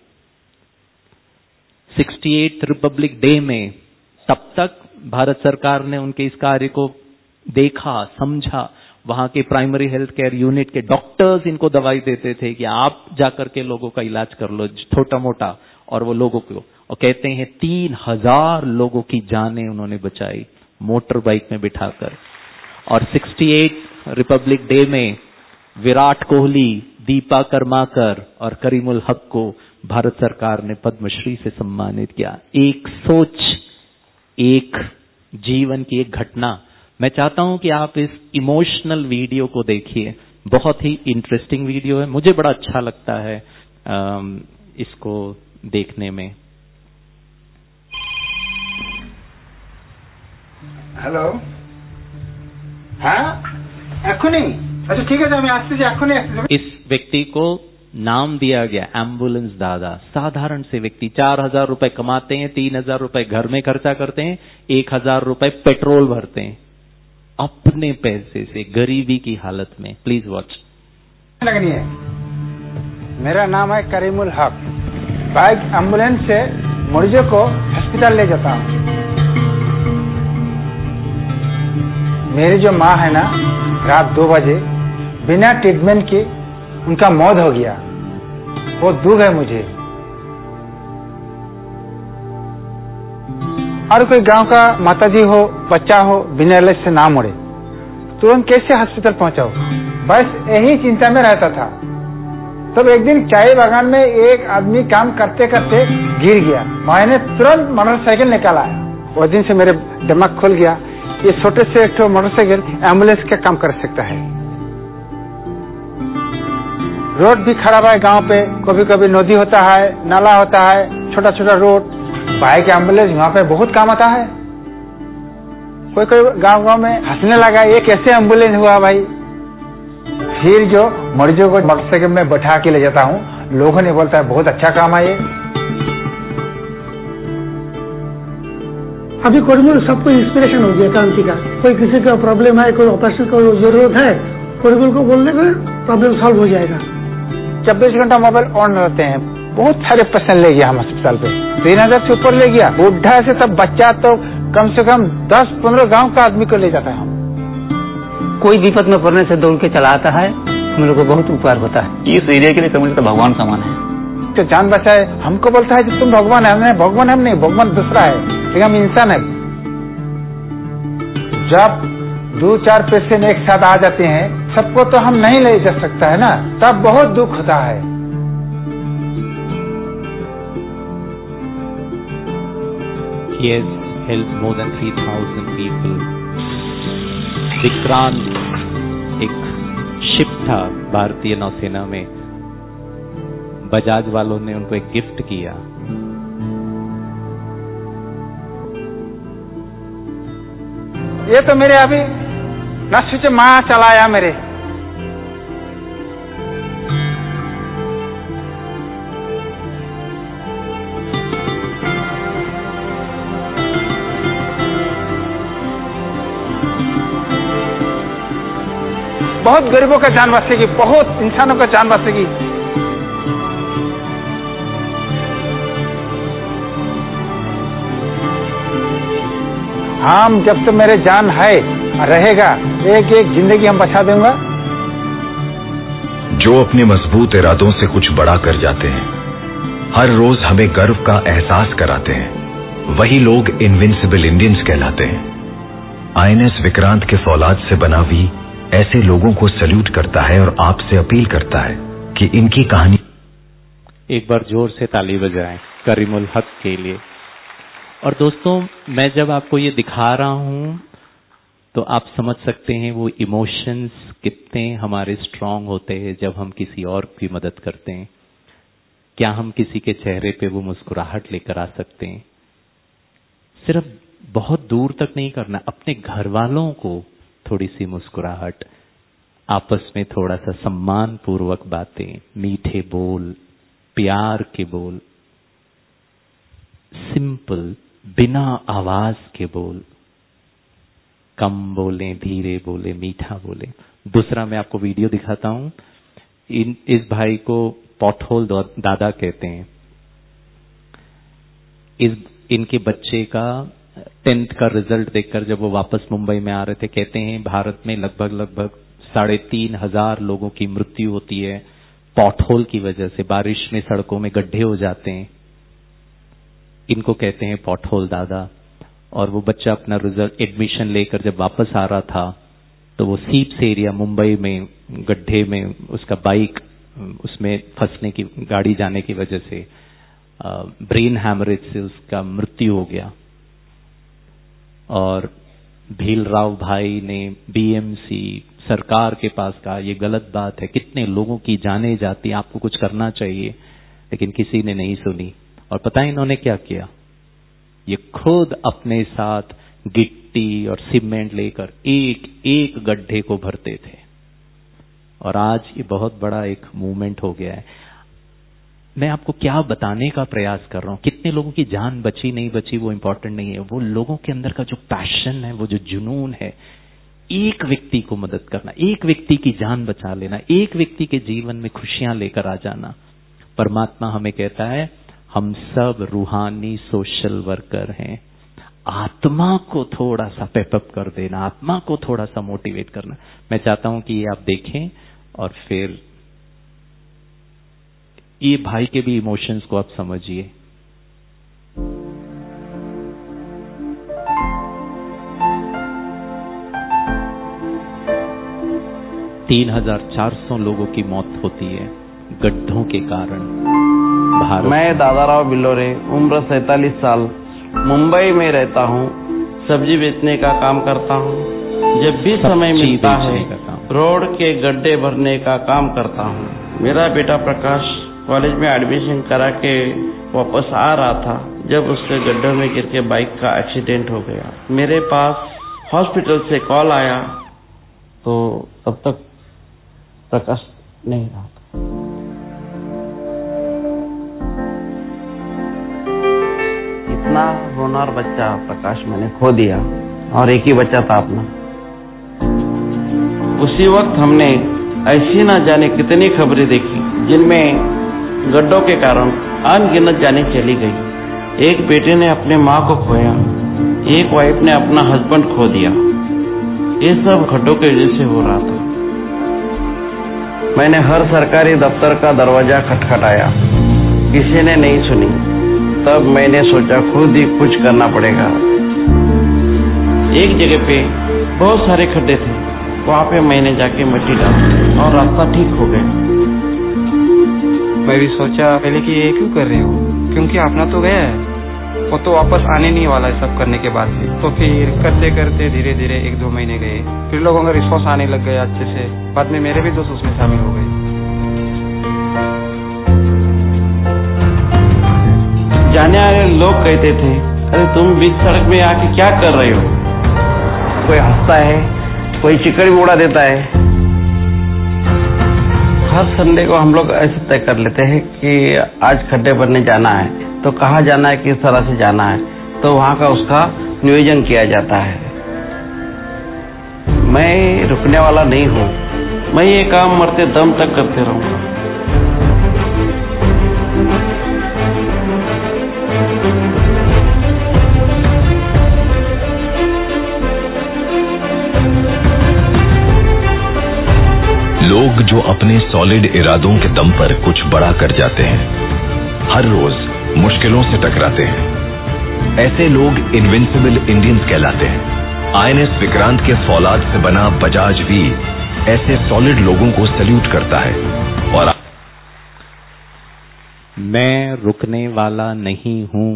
अड़सठवें रिपब्लिक डे में तब तक भारत सरकार ने उनके इस कार्य को देखा, समझा। वहां के प्राइमरी हेल्थ केयर यूनिट के डॉक्टर्स इनको दवाई देते थे कि आप जाकर के लोगों का इलाज कर लो छोटा मोटा, और वो लोगों को, और कहते हैं तीन हजार लोगों की जानें उन्होंने बचाई मोटर बाइक में बिठाकर। और अड़सठवें रिपब्लिक डे में विराट कोहली, दीपा कर्माकर और करीमुल हक को भारत सरकार ने पद्मश्री से सम्मानित किया। एक सोच, एक जीवन की एक घटना। मैं चाहता हूं कि आप इस इमोशनल वीडियो को देखिए, बहुत ही इंटरेस्टिंग वीडियो है, मुझे बड़ा अच्छा लगता है इसको देखने में। हेलो, हाँ एखुनी, अच्छा ठीक है, मैं आस्ते एखुनी। इस व्यक्ति को नाम दिया गया एम्बुलेंस दादा। साधारण से व्यक्ति चार हजार रुपए कमाते हैं, तीन हजार रुपए घर में खर्चा करते हैं, एक हजार रुपए पेट्रोल भरते हैं अपने पैसे से, गरीबी की हालत में। Please watch. लगनी है। मेरा नाम है करीमुल हक। बाइक एम्बुलेंस से मरीजों को हॉस्पिटल ले जाता हूँ। मेरी जो माँ है ना, रात दो बजे बिना ट्रीटमेंट के उनका मौत हो गया। वो दुख है मुझे। और कोई गांव का माताजी हो, बच्चा हो, बिना इलाज से ना मरे, तुरंत कैसे हॉस्पिटल पहुंचाओ, बस यही चिंता में रहता था। तब एक दिन चाय बागान में एक आदमी काम करते करते गिर गया। मैंने तुरंत मोटरसाइकिल निकाला। वो दिन से मेरे दिमाग खुल गया, ये छोटे से एक मोटरसाइकिल एम्बुलेंस का काम कर सकता है। रोड भी खराब है गांव पे, कभी कभी नदी होता है, नाला होता है, छोटा छोटा रोड। बाइक एम्बुलेंस वहाँ पे बहुत काम आता है। कोई कोई गांव गांव में हंसने लगा, ये कैसे एम्बुलेंस हुआ भाई। फिर जो मरीजों को मोटरसाइकिल में बैठा के ले जाता हूँ, लोगों ने बोलता है बहुत अच्छा काम है ये। अभी कोडिमल सबको इंस्पिरेशन हो गया क्रांति का। कोई किसी का प्रॉब्लम है, कोई ऑपरेशन का जरूरत है, कोडिमल को बोलने पर प्रॉब्लम सॉल्व हो जाएगा। चौबीस घंटा मोबाइल ऑन रहते हैं। बहुत सारे पेशेंट ले गया हम अस्पताल पे, तीन हजार से ऊपर ले गया। बुढ़ा से तब बच्चा तो कम से कम दस पंद्रह गांव का आदमी को ले जाता है। हम कोई विपद में पड़ने से दौड़ के चला आता है, हम लोग को बहुत उपकार होता है। इस एरिया के लिए समझ तो भगवान समान है। तो जान बचाए हमको बोलता है कि तुम भगवान है। हमने भगवान हम नहीं, भगवान दूसरा है, लेकिन हम इंसान है। जब दो चार पेशेंट एक साथ आ जाते हैं, सबको तो हम नहीं ले जा सकता है ना, तब बहुत दुख होता है। He has helped more than three thousand people. Vikrant एक शिप था भारतीय नौसेना में, बजाज वालों ने उनको एक गिफ्ट किया। ये तो मेरे अभी नस्व से माँ चलाया मेरे। बहुत गरीबों का जान बचेगी, बहुत इंसानों का जान बचेगी। हम जब तक मेरे जान है रहेगा, एक एक जिंदगी हम बचा दूंगा। जो अपने मजबूत इरादों से कुछ बड़ा कर जाते हैं, हर रोज हमें गर्व का एहसास कराते हैं, वही लोग इनविंसिबल इंडियंस कहलाते हैं। आईएनएस विक्रांत के फौलाद से बना वी ऐसे लोगों को सल्यूट करता है और आपसे अपील करता है कि इनकी कहानी। एक बार जोर से ताली बजाएं करीमुल हक के लिए। और दोस्तों, मैं जब आपको ये दिखा रहा हूं तो आप समझ सकते हैं वो इमोशंस कितने हमारे स्ट्रांग होते हैं जब हम किसी और की मदद करते हैं। क्या हम किसी के चेहरे पे वो मुस्कुराहट लेकर आ सकते हैं? सिर्फ बहुत दूर तक नहीं करना, अपने घर वालों को थोड़ी सी मुस्कुराहट, आपस में थोड़ा सा सम्मान पूर्वक बातें, मीठे बोल, प्यार के बोल, सिंपल बिना आवाज के बोल, कम बोले, धीरे बोले, मीठा बोले। दूसरा मैं आपको वीडियो दिखाता हूं। इन इस भाई को पॉटहोल दादा कहते हैं। इस इनके बच्चे का टेंथ का रिजल्ट देखकर जब वो वापस मुंबई में आ रहे थे, कहते हैं भारत में लगभग लगभग साढ़े तीन हजार लोगों की मृत्यु होती है पॉटहोल की वजह से। बारिश में सड़कों में गड्ढे हो जाते हैं, इनको कहते हैं पॉटहोल दादा। और वो बच्चा अपना रिजल्ट एडमिशन लेकर जब वापस आ रहा था तो वो सीप्स एरिया मुंबई में गड्ढे में उसका बाइक उसमें फंसने की, गाड़ी जाने की वजह से ब्रेन हैमरेज से उसका मृत्यु हो गया। और भीलराव भाई ने बीएमसी सरकार के पास कहा ये गलत बात है, कितने लोगों की जाने जाती, आपको कुछ करना चाहिए, लेकिन किसी ने नहीं सुनी। और पता है इन्होंने क्या किया? ये खुद अपने साथ गिट्टी और सीमेंट लेकर एक एक गड्ढे को भरते थे। और आज ये बहुत बड़ा एक मूवमेंट हो गया है। मैं आपको क्या बताने का प्रयास कर रहा हूं, कितने लोगों की जान बची नहीं बची वो इंपॉर्टेंट नहीं है, वो लोगों के अंदर का जो पैशन है, वो जो जुनून है, एक व्यक्ति को मदद करना, एक व्यक्ति की जान बचा लेना, एक व्यक्ति के जीवन में खुशियां लेकर आ जाना। परमात्मा हमें कहता है हम सब रूहानी सोशल वर्कर हैं। आत्मा को थोड़ा सा पेपअप कर देना, आत्मा को थोड़ा सा मोटिवेट करना। मैं चाहता हूं कि ये आप देखें और फिर ये भाई के भी इमोशंस को आप समझिए। तीन हजार चार सौ लोगों की मौत होती है गड्ढों के कारण भारत। मैं दादाराव बिल्लोरे, उम्र सैतालीस साल, मुंबई में रहता हूँ। सब्जी बेचने का काम करता हूँ। जब भी समय मिलता है रोड के गड्ढे भरने का काम करता हूँ। मेरा बेटा प्रकाश कॉलेज में एडमिशन करा के वापस आ रहा था जब उसके गड्ढे में गिर के बाइक का एक्सीडेंट हो गया। मेरे पास हॉस्पिटल से कॉल आया तो तब तक प्रकाश नहीं रहा था। इतना होनहार बच्चा प्रकाश मैंने खो दिया और एक ही बच्चा था अपना। उसी वक्त हमने ऐसी ना जाने कितनी खबरें देखी जिनमें गड्ढों के कारण अनगिनत जाने चली गई। एक बेटे ने अपने माँ को खोया, एक वाइफ ने अपना हस्बैंड खो दिया। ये सब गड्ढों के वजह से हो रहा था। मैंने हर सरकारी दफ्तर का दरवाजा खटखटाया, किसी ने नहीं सुनी। तब मैंने सोचा खुद ही कुछ करना पड़ेगा। एक जगह पे बहुत सारे खड्डे थे, वहाँ पे मैंने जाके मिट्टी डाली और रास्ता ठीक हो गया। मैं भी सोचा पहले कि ये क्यों कर रही हूँ, क्योंकि अपना तो गया है, वो तो वापस आने नहीं वाला है सब करने के बाद से। तो फिर करते करते धीरे धीरे एक दो महीने गए, फिर लोगों का रिस्पॉन्स आने लग गया अच्छे से। बाद में मेरे भी दोस्त उसमें शामिल हो गए। जाने वाले लोग कहते थे, अरे तुम बीच सड़क में आके क्या कर रहे हो। कोई हंसता है, कोई चिकड़ी उड़ा देता है। हर संडे को हम लोग ऐसे तय कर लेते हैं कि आज खड्डे भरने जाना है, तो कहाँ जाना है, किस तरह से जाना है, तो वहाँ का उसका नियोजन किया जाता है। मैं रुकने वाला नहीं हूँ, मैं ये काम मरते दम तक करते रहूँगा। लोग जो अपने सॉलिड इरादों के दम पर कुछ बड़ा कर जाते हैं, हर रोज मुश्किलों से टकराते हैं। ऐसे लोग इनविंसिबल इंडियंस कहलाते हैं। आईएनएस विक्रांत के फौलाद से बना बजाज भी ऐसे सॉलिड लोगों को सल्यूट करता है। और मैं रुकने वाला नहीं हूं।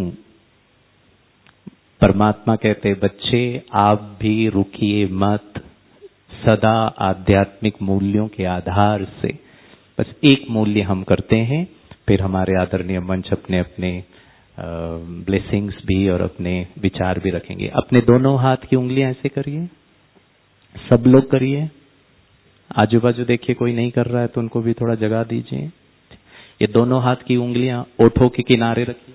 परमात्मा कहते, बच्चे आप भी रुकिए मत, सदा आध्यात्मिक मूल्यों के आधार से। बस एक मूल्य हम करते हैं, फिर हमारे आदरणीय मंच अपने अपने ब्लेसिंग्स भी और अपने विचार भी रखेंगे। अपने दोनों हाथ की उंगलियां ऐसे करिए, सब लोग करिए। आजू बाजू देखिए कोई नहीं कर रहा है तो उनको भी थोड़ा जगह दीजिए। ये दोनों हाथ की उंगलियां ओठों के किनारे रखिए।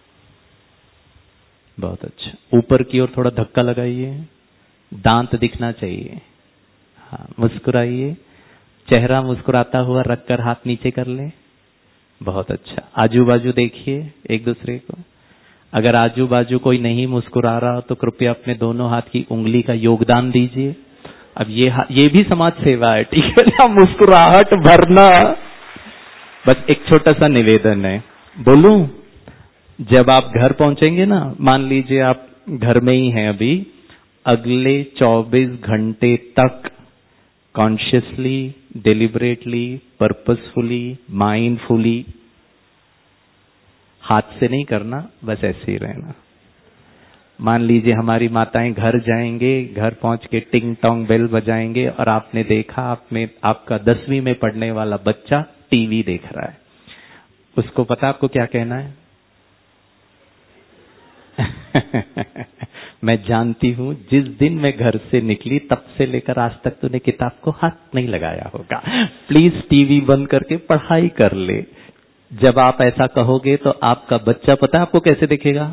बहुत अच्छा। ऊपर की ओर थोड़ा धक्का लगाइए, दांत दिखना चाहिए। हाँ, मुस्कुराइए। चेहरा मुस्कुराता हुआ रखकर हाथ नीचे कर ले। बहुत अच्छा। आजू बाजू देखिए एक दूसरे को। अगर आजू बाजू कोई नहीं मुस्कुरा रहा तो कृपया अपने दोनों हाथ की उंगली का योगदान दीजिए। अब ये ये भी समाज सेवा है, ठीक है ना, मुस्कुराहट भरना। बस एक छोटा सा निवेदन है, बोलूं? जब आप घर पहुंचेंगे ना, मान लीजिए आप घर में ही हैं अभी, अगले चौबीस घंटे तक कॉन्शियसली, डिलिबरेटली, पर्पसफुली, माइंडफुली, हाथ से नहीं करना, बस ऐसे ही रहना। मान लीजिए हमारी माताएं घर जाएंगे, घर पहुंच के टिंग टोंग बेल बजाएंगे और आपने देखा आप में आपका दसवीं में पढ़ने वाला बच्चा टीवी देख रहा है। उसको पता आपको क्या कहना है? मैं जानती हूं जिस दिन मैं घर से निकली तब से लेकर आज तक तूने किताब को हाथ नहीं लगाया होगा। प्लीज टीवी बंद करके पढ़ाई कर ले। जब आप ऐसा कहोगे तो आपका बच्चा पता है आपको कैसे देखेगा?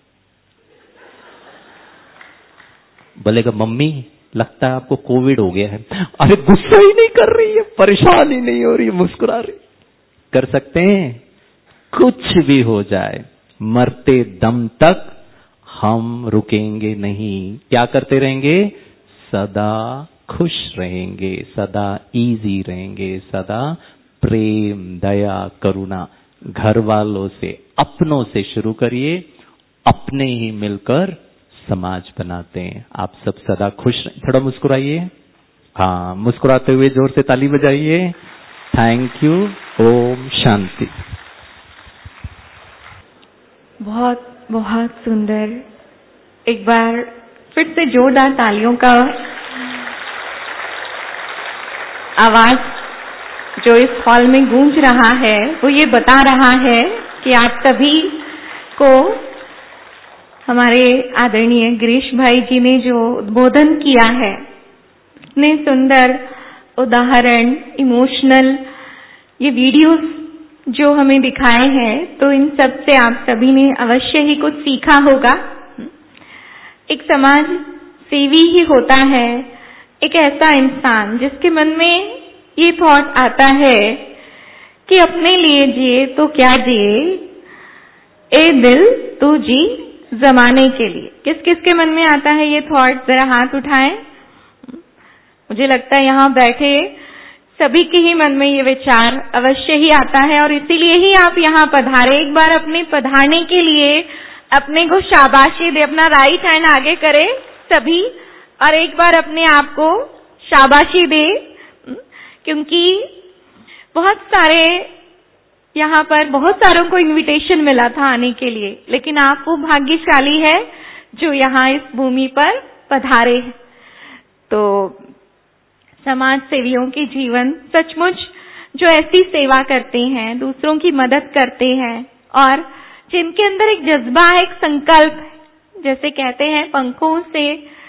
बोलेगा मम्मी लगता है आपको कोविड हो गया है। अरे गुस्सा ही नहीं कर रही है, परेशान ही नहीं हो रही है, मुस्कुरा रही। कर सकते हैं? कुछ भी हो जाए, मरते दम तक हम रुकेंगे नहीं। क्या करते रहेंगे? सदा खुश रहेंगे, सदा इजी रहेंगे, सदा प्रेम, दया, करुणा, घर वालों से, अपनों से शुरू करिए, अपने ही मिलकर समाज बनाते हैं। आप सब सदा खुश रहें। थोड़ा मुस्कुराइए। हाँ, मुस्कुराते हुए जोर से ताली बजाइए। Thank you. ओम शांति। बहुत बहुत सुंदर। एक बार फिर से जोरदार तालियों का आवाज जो इस हॉल में गूंज रहा है वो ये बता रहा है कि आप सभी को हमारे आदरणीय गिरीश भाई जी ने जो उद्बोधन किया है, इतने सुंदर उदाहरण, इमोशनल ये वीडियोस जो हमें दिखाए हैं, तो इन सब से आप सभी ने अवश्य ही कुछ सीखा होगा। एक समाज सेवी ही होता है एक ऐसा इंसान जिसके मन में ये थॉट आता है कि अपने लिए जिए तो क्या जिए, ए दिल तू जी जमाने के लिए। किस किस के मन में आता है ये थॉट? जरा हाथ उठाएं। मुझे लगता है यहाँ बैठे सभी के ही मन में ये विचार अवश्य ही आता है और इसीलिए ही आप यहाँ पधारे। एक बार अपने पधारने के लिए अपने को शाबाशी दे, अपना राइट हैंड आगे करे सभी, और एक बार अपने आप को शाबाशी दे, क्योंकि बहुत सारे यहाँ पर बहुत सारों को इनविटेशन मिला था आने के लिए, लेकिन आप वो भाग्यशाली है जो यहाँ इस भूमि पर पधारे हैं। तो समाज सेवियों के जीवन सचमुच जो ऐसी सेवा करते हैं, दूसरों की मदद करते हैं और जिनके अंदर एक जज्बा है, एक संकल्प, जैसे कहते हैं पंखों से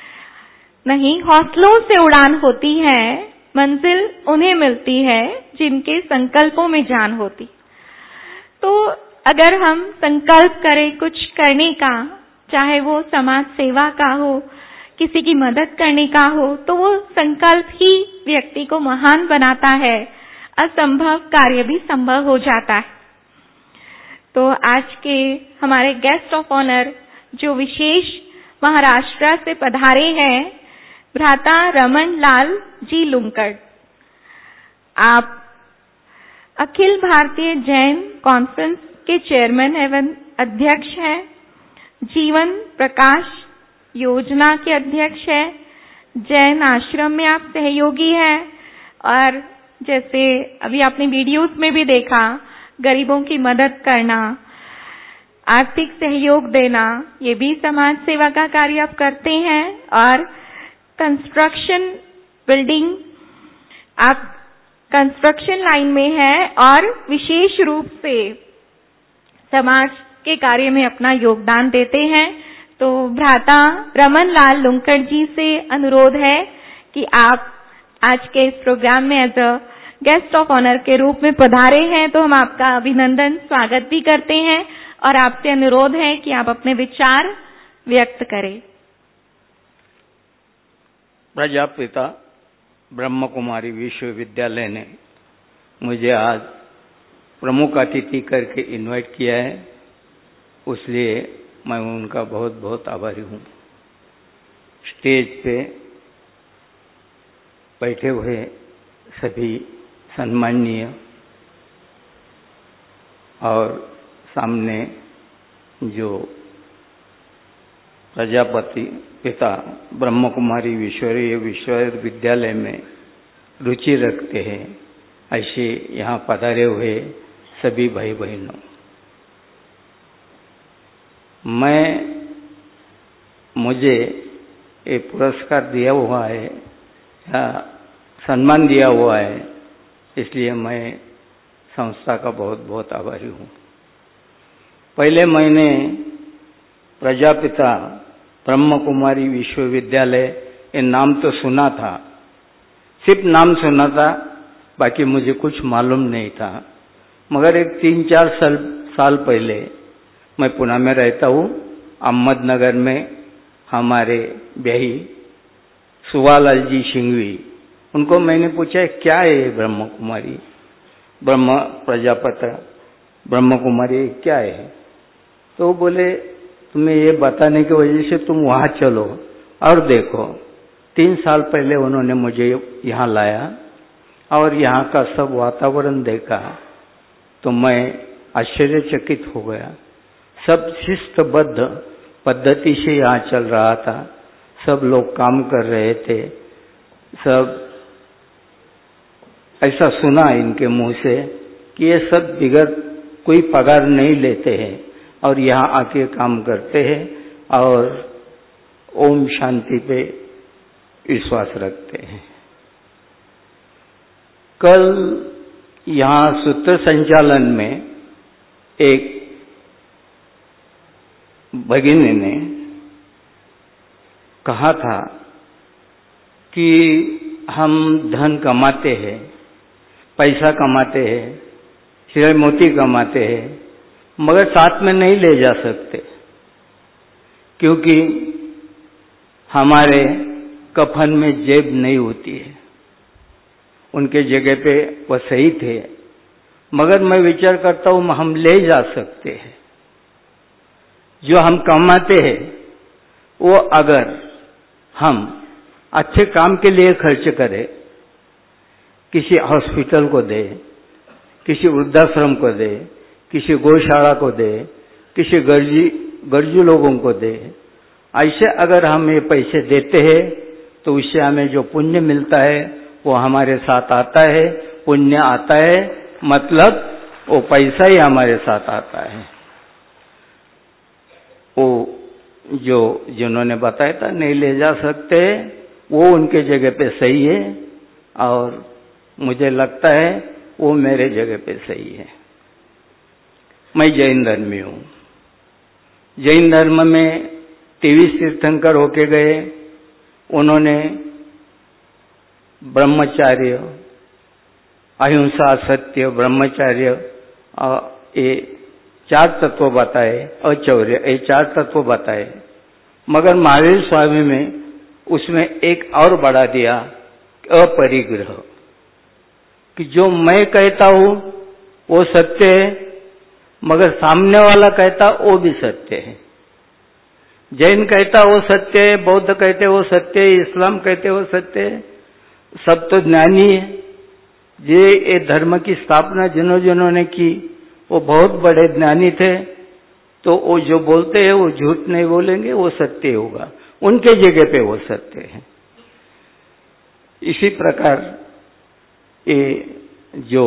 नहीं हौसलों से उड़ान होती है, मंजिल उन्हें मिलती है जिनके संकल्पों में जान होती। तो अगर हम संकल्प करें कुछ करने का, चाहे वो समाज सेवा का हो, किसी की मदद करने का हो, तो वो संकल्प ही व्यक्ति को महान बनाता है, असंभव कार्य भी संभव हो जाता है। तो आज के हमारे गेस्ट ऑफ ऑनर जो विशेष महाराष्ट्र से पधारे हैं, भ्राता रमन लाल जी लुंकड़। आप अखिल भारतीय जैन कॉन्फ्रेंस के चेयरमैन एवं अध्यक्ष हैं, जीवन प्रकाश योजना के अध्यक्ष है, जैन आश्रम में आप सहयोगी हैं और जैसे अभी आपने वीडियोस में भी देखा, गरीबों की मदद करना, आर्थिक सहयोग देना, ये भी समाज सेवा का कार्य आप करते हैं। और कंस्ट्रक्शन बिल्डिंग, आप कंस्ट्रक्शन लाइन में हैं और विशेष रूप से समाज के कार्य में अपना योगदान देते हैं। तो भ्राता रमन लाल लुंकड़ जी से अनुरोध है कि आप आज के इस प्रोग्राम में as a guest of honour के रूप में पधारे हैं, तो हम आपका अभिनंदन स्वागत भी करते हैं और आपसे अनुरोध है कि आप अपने विचार व्यक्त करें। प्रजापिता ब्रह्म कुमारी विश्वविद्यालय ने मुझे आज प्रमुख अतिथि करके इनवाइट किया है, उसलिए मैं उनका बहुत बहुत आभारी हूँ। स्टेज पे बैठे हुए सभी सम्माननीय और सामने जो प्रजापति पिता ब्रह्म कुमारी विश्वरीय विश्वविद्यालय में रुचि रखते हैं, ऐसे यहाँ पधारे हुए सभी भाई बहनों, मैं मुझे ये पुरस्कार दिया हुआ है या सम्मान दिया हुआ है, इसलिए मैं संस्था का बहुत बहुत आभारी हूँ। पहले मैंने प्रजापिता ब्रह्म कुमारी विश्वविद्यालय ये नाम तो सुना था, सिर्फ नाम सुना था, बाकी मुझे कुछ मालूम नहीं था। मगर एक तीन चार साल साल पहले मैं पुणे में रहता हूँ, अहमदनगर में हमारे भाई सुवालाल जी सिंघवी, उनको मैंने पूछा क्या है ब्रह्म कुमारी, ब्रह्म प्रजापति ब्रह्म कुमारी क्या है? तो बोले तुम्हें ये बताने की वजह से तुम वहाँ चलो और देखो। तीन साल पहले उन्होंने मुझे यहाँ लाया और यहाँ का सब वातावरण देखा तो मैं आश्चर्यचकित हो गया। सब शिस्तबद्ध पद्धति से यहाँ चल रहा था, सब लोग काम कर रहे थे, सब ऐसा सुना इनके मुंह से कि ये सब बिगड़ कोई पगार नहीं लेते हैं और यहाँ आके काम करते हैं और ओम शांति पे विश्वास रखते हैं। कल यहाँ सूत्र संचालन में एक भगिनी ने कहा था कि हम धन कमाते हैं, पैसा कमाते हैं, हीरे मोती कमाते हैं, मगर साथ में नहीं ले जा सकते क्योंकि हमारे कफन में जेब नहीं होती है। उनके जगह पे वह सही थे, मगर मैं विचार करता हूँ हम ले जा सकते हैं। जो हम कमाते हैं वो अगर हम अच्छे काम के लिए खर्च करें, किसी हॉस्पिटल को दे, किसी वृद्धाश्रम को दे, किसी गौशाला को दे, किसी गर्जी गर्जू लोगों को दे, ऐसे अगर हम ये पैसे देते हैं तो उससे हमें जो पुण्य मिलता है वो हमारे साथ आता है, पुण्य आता है, मतलब वो पैसा ही हमारे साथ आता है। वो जो जिन्होंने बताया था नहीं ले जा सकते, वो उनके जगह पे सही है और मुझे लगता है वो मेरे जगह पे सही है। मैं जैन धर्मी हूँ। जैन धर्म में तेईस तीर्थंकर होके गए। उन्होंने ब्रह्मचार्य, अहिंसा, सत्य, ब्रह्मचार्य ये चार तत्व बताए, अचौर्य ये चार तत्व बताए, मगर महावीर स्वामी में उसमें एक और बढ़ा दिया अपरिग्रह, कि जो मैं कहता हूँ वो सत्य है मगर सामने वाला कहता वो भी सत्य है। जैन कहता वो सत्य है, बौद्ध कहते वो सत्य है, इस्लाम कहते वो सत्य है, सब तो ज्ञानी है। ये ये धर्म की स्थापना जिन्होंने जिन्होंने की वो बहुत बड़े ज्ञानी थे, तो वो जो बोलते हैं वो झूठ नहीं बोलेंगे, वो सत्य होगा, उनके जगह पे वो सत्य है। इसी प्रकार ये जो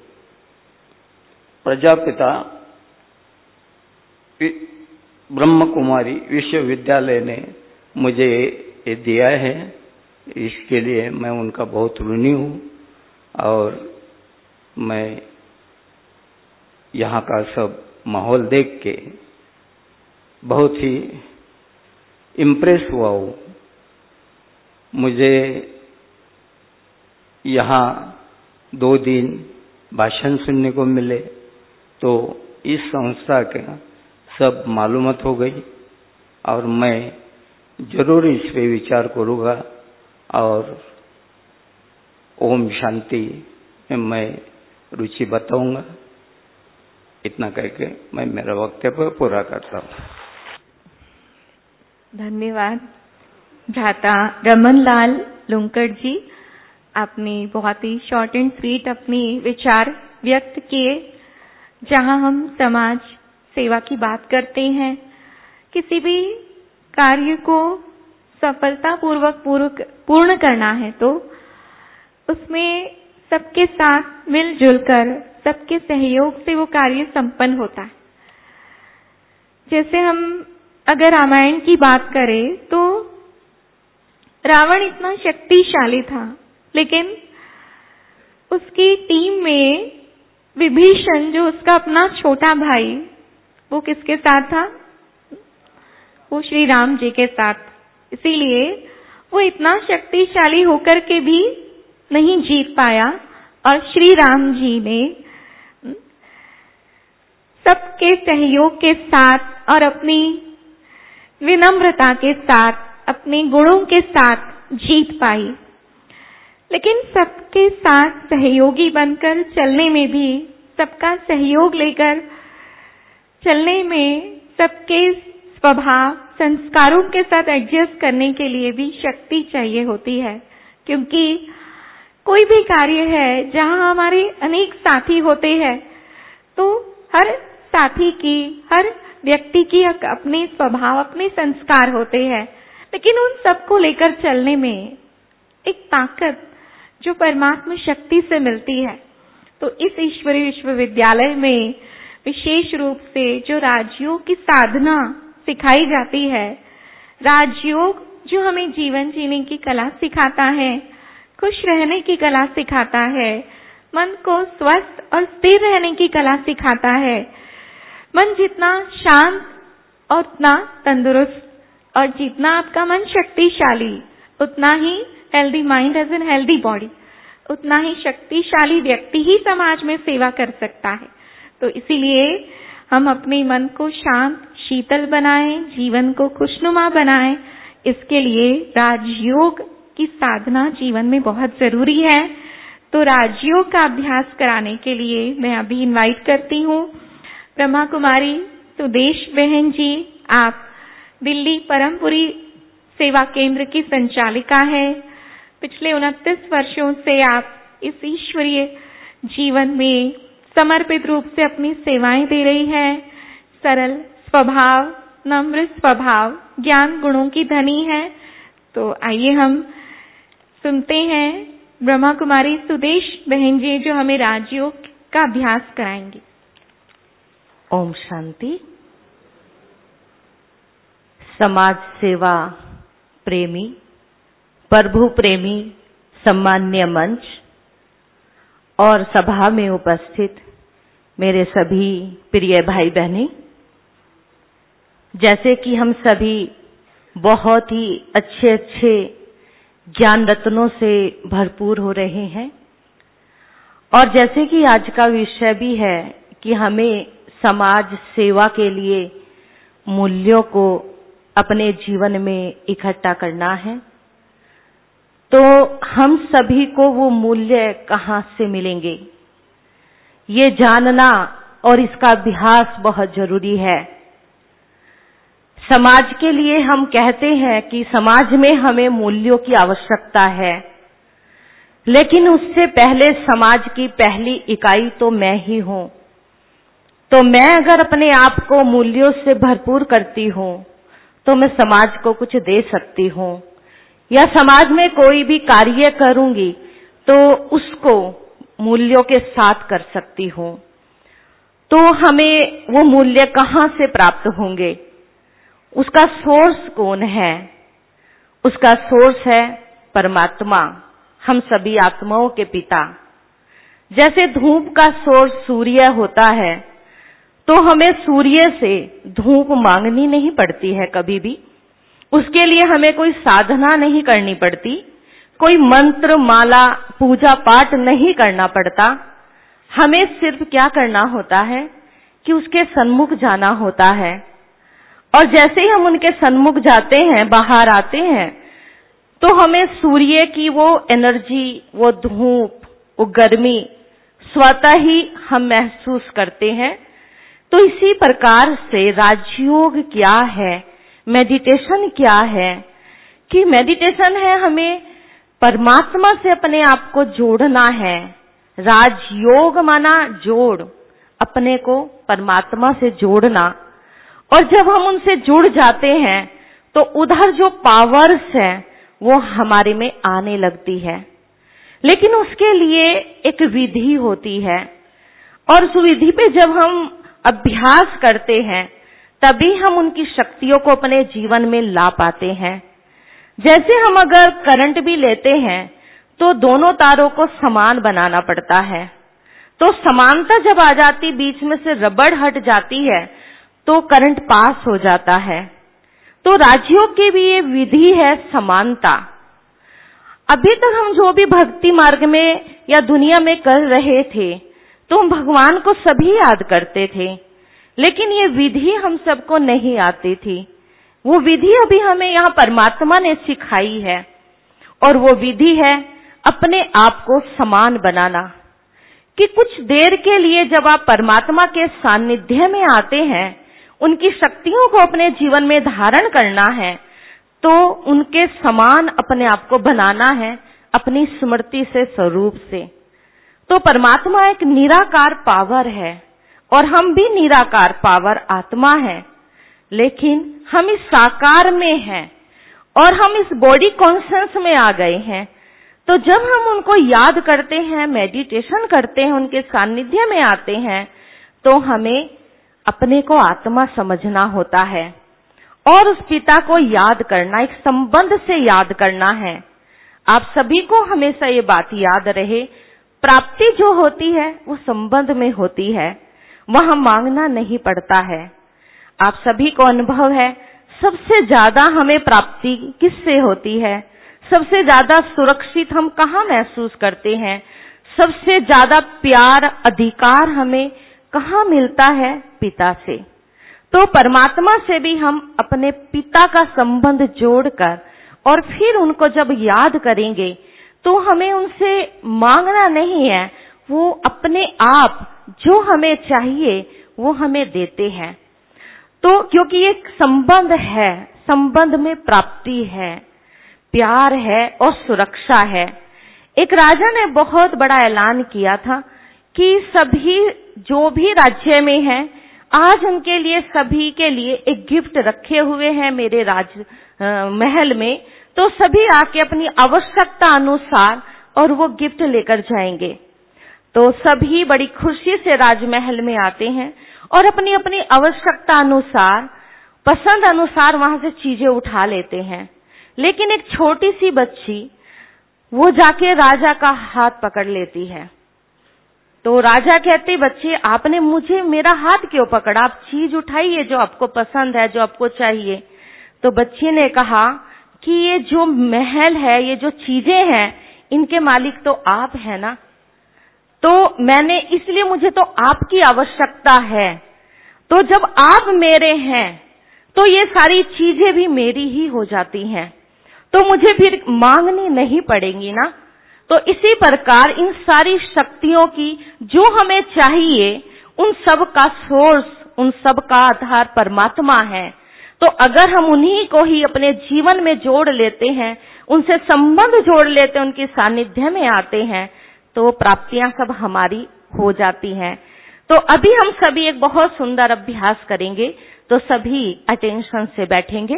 प्रजापिता ब्रह्म कुमारी विश्वविद्यालय ने मुझे ये दिया है, इसके लिए मैं उनका बहुत ऋणी हूँ और मैं यहाँ का सब माहौल देख के बहुत ही इम्प्रेस हुआ हूँ। मुझे यहाँ दो दिन भाषण सुनने को मिले तो इस संस्था के सब मालूमात हो गई और मैं जरूर इस पे विचार करूँगा और ओम शांति में मैं रुचि बताऊंगा। इतना करके मैं मेरा वक्तव्य पूरा करता हूँ। धन्यवाद भ्राता रमन लाल लुंकड़ जी, आपने बहुत ही शॉर्ट एंड स्वीट अपने विचार व्यक्त किए। जहां हम समाज सेवा की बात करते हैं, किसी भी कार्य को सफलतापूर्वक पूर्ण करना है तो उसमें सबके साथ मिलजुल कर सबके सहयोग से वो कार्य संपन्न होता है। जैसे हम अगर रामायण की बात करें तो रावण इतना शक्तिशाली था, लेकिन उसकी टीम में विभीषण जो उसका अपना छोटा भाई, वो किसके साथ था? वो श्री राम जी के साथ। इसीलिए वो इतना शक्तिशाली होकर के भी नहीं जीत पाया और श्री राम जी ने सबके सहयोग के साथ और अपनी विनम्रता के साथ, अपने गुणों के साथ जीत पाई। लेकिन सबके साथ सहयोगी बनकर चलने में भी, सबका सहयोग लेकर चलने में, सबके स्वभाव, संस्कारों के साथ एडजस्ट करने के लिए भी शक्ति चाहिए होती है, क्योंकि कोई भी कार्य है जहां हमारे अनेक साथी होते हैं, तो हर साथी की, हर व्यक्ति की अपने स्वभाव, अपने संस्कार होते हैं, लेकिन उन सबको लेकर चलने में एक ताकत जो परमात्मा शक्ति से मिलती है। तो इस ईश्वरीय विश्वविद्यालय में विशेष रूप से जो राजयोग की साधना सिखाई जाती है, राजयोग जो हमें जीवन जीने की कला सिखाता है, खुश रहने की कला सिखाता है, मन को स्वस्थ और स्थिर रहने की कला सिखाता है। मन जितना शांत और उतना तंदुरुस्त, और जितना आपका मन शक्तिशाली, उतना ही healthy mind as an healthy body, उतना ही शक्तिशाली व्यक्ति ही समाज में सेवा कर सकता है। तो इसीलिए हम अपने मन को शांत, शीतल बनाएं, जीवन को खुशनुमा बनाएं। इसके लिए राजयोग की साधना जीवन में बहुत जरूरी है। तो राजयोग का अभ्यास कराने के लिए मैं अभी इनवाइट करती हूँ ब्रह्मा कुमारी सुदेश बहन जी। आप दिल्ली परमपुरी सेवा केंद्र की संचालिका है। पिछले उनतीस वर्षों से आप इस ईश्वरीय जीवन में समर्पित रूप से अपनी सेवाएं दे रही हैं। सरल स्वभाव, नम्र स्वभाव, ज्ञान गुणों की धनी है। तो आइए हम सुनते हैं ब्रह्मा कुमारी सुदेश बहन जी जो हमें राजयोग का अभ्यास कराएंगी। ओम शांति। समाज सेवा प्रेमी, प्रभु प्रेमी सम्मान्य मंच और सभा में उपस्थित मेरे सभी प्रिय भाई बहनें, जैसे कि हम सभी बहुत ही अच्छे अच्छे ज्ञान रत्नों से भरपूर हो रहे हैं, और जैसे कि आज का विषय भी है कि हमें समाज सेवा के लिए मूल्यों को अपने जीवन में इकट्ठा करना है, तो हम सभी को वो मूल्य कहाँ से मिलेंगे, ये जानना और इसका अभ्यास बहुत जरूरी है। समाज के लिए हम कहते हैं कि समाज में हमें मूल्यों की आवश्यकता है, लेकिन उससे पहले समाज की पहली इकाई तो मैं ही हूँ। तो मैं अगर अपने आप को मूल्यों से भरपूर करती हूँ तो मैं समाज को कुछ दे सकती हूँ, या समाज में कोई भी कार्य करूंगी तो उसको मूल्यों के साथ कर सकती हूँ। तो हमें वो मूल्य कहाँ से प्राप्त होंगे, उसका सोर्स कौन है? उसका सोर्स है परमात्मा, हम सभी आत्माओं के पिता। जैसे धूप का सोर्स सूर्य होता है, तो हमें सूर्य से धूप मांगनी नहीं पड़ती है कभी भी। उसके लिए हमें कोई साधना नहीं करनी पड़ती, कोई मंत्र माला पूजा पाठ नहीं करना पड़ता। हमें सिर्फ क्या करना होता है कि उसके सन्मुख जाना होता है, और जैसे ही हम उनके सन्मुख जाते हैं, बाहर आते हैं, तो हमें सूर्य की वो एनर्जी, वो धूप, वो गर्मी स्वतः ही हम महसूस करते हैं। तो इसी प्रकार से राजयोग क्या है, मेडिटेशन क्या है, कि मेडिटेशन है हमें परमात्मा से अपने आप को जोड़ना है। राजयोग माना जोड़, अपने को परमात्मा से जोड़ना। और जब हम उनसे जुड़ जाते हैं तो उधर जो पावर्स है वो हमारे में आने लगती है, लेकिन उसके लिए एक विधि होती है, और उस विधि पे जब हम अभ्यास करते हैं तभी हम उनकी शक्तियों को अपने जीवन में ला पाते हैं। जैसे हम अगर करंट भी लेते हैं तो दोनों तारों को समान बनाना पड़ता है, तो समानता जब आ जाती, बीच में से रबड़ हट जाती है, तो करंट पास हो जाता है। तो राजयोग की भी ये विधि है समानता। अभी तक हम जो भी भक्ति मार्ग में या दुनिया में कर रहे थे, तो हम भगवान को सभी याद करते थे, लेकिन ये विधि हम सबको नहीं आती थी। वो विधि अभी हमें यहाँ परमात्मा ने सिखाई है, और वो विधि है अपने आप को समान बनाना। कि कुछ देर के लिए जब आप परमात्मा के सानिध्य में आते हैं, उनकी शक्तियों को अपने जीवन में धारण करना है, तो उनके समान अपने आप को बनाना है अपनी स्मृति से, स्वरूप से। तो परमात्मा एक निराकार पावर है और हम भी निराकार पावर आत्मा है, लेकिन हम इस साकार में हैं और हम इस बॉडी कॉन्शियस में आ गए हैं। तो जब हम उनको याद करते हैं, मेडिटेशन करते हैं, उनके सानिध्य में आते हैं, तो हमें अपने को आत्मा समझना होता है और उस पिता को याद करना, एक संबंध से याद करना है। आप सभी को हमेशा ये बात याद रहे, प्राप्ति जो होती है वो संबंध में होती है, वहां मांगना नहीं पड़ता है। आप सभी को अनुभव है, सबसे ज्यादा हमें प्राप्ति किससे होती है? सबसे ज्यादा सुरक्षित हम कहाँ महसूस करते हैं? सबसे ज्यादा प्यार, अधिकार हमें कहाँ मिलता है? पिता से। तो परमात्मा से भी हम अपने पिता का संबंध जोड़कर और फिर उनको जब याद करेंगे, तो हमें उनसे मांगना नहीं है, वो अपने आप जो हमें चाहिए वो हमें देते हैं। तो क्योंकि एक संबंध है, संबंध में प्राप्ति है, प्यार है और सुरक्षा है। एक राजा ने बहुत बड़ा ऐलान किया था कि सभी जो भी राज्य में हैं, आज उनके लिए, सभी के लिए एक गिफ्ट रखे हुए हैं मेरे राज महल में, तो सभी आके अपनी आवश्यकता अनुसार और वो गिफ्ट लेकर जाएंगे। तो सभी बड़ी खुशी से राजमहल में आते हैं और अपनी अपनी आवश्यकता अनुसार, पसंद अनुसार वहां से चीजें उठा लेते हैं। लेकिन एक छोटी सी बच्ची वो जाके राजा का हाथ पकड़ लेती है। तो राजा कहते, बच्चे आपने मुझे, मेरा हाथ क्यों पकड़ा? आप चीज उठाइए जो आपको पसंद है, जो आपको चाहिए। तो बच्ची ने कहा कि ये जो महल है, ये जो चीजें हैं, इनके मालिक तो आप है ना, तो मैंने, इसलिए मुझे तो आपकी आवश्यकता है। तो जब आप मेरे हैं तो ये सारी चीजें भी मेरी ही हो जाती हैं, तो मुझे फिर मांगनी नहीं पड़ेगी ना। तो इसी प्रकार इन सारी शक्तियों की जो हमें चाहिए, उन सब का सोर्स, उन सब का आधार परमात्मा है। तो अगर हम उन्हीं को ही अपने जीवन में जोड़ लेते हैं, उनसे संबंध जोड़ लेते हैं, उनके सानिध्य में आते हैं, तो प्राप्तियां सब हमारी हो जाती हैं। तो अभी हम सभी एक बहुत सुंदर अभ्यास करेंगे, तो सभी अटेंशन से बैठेंगे।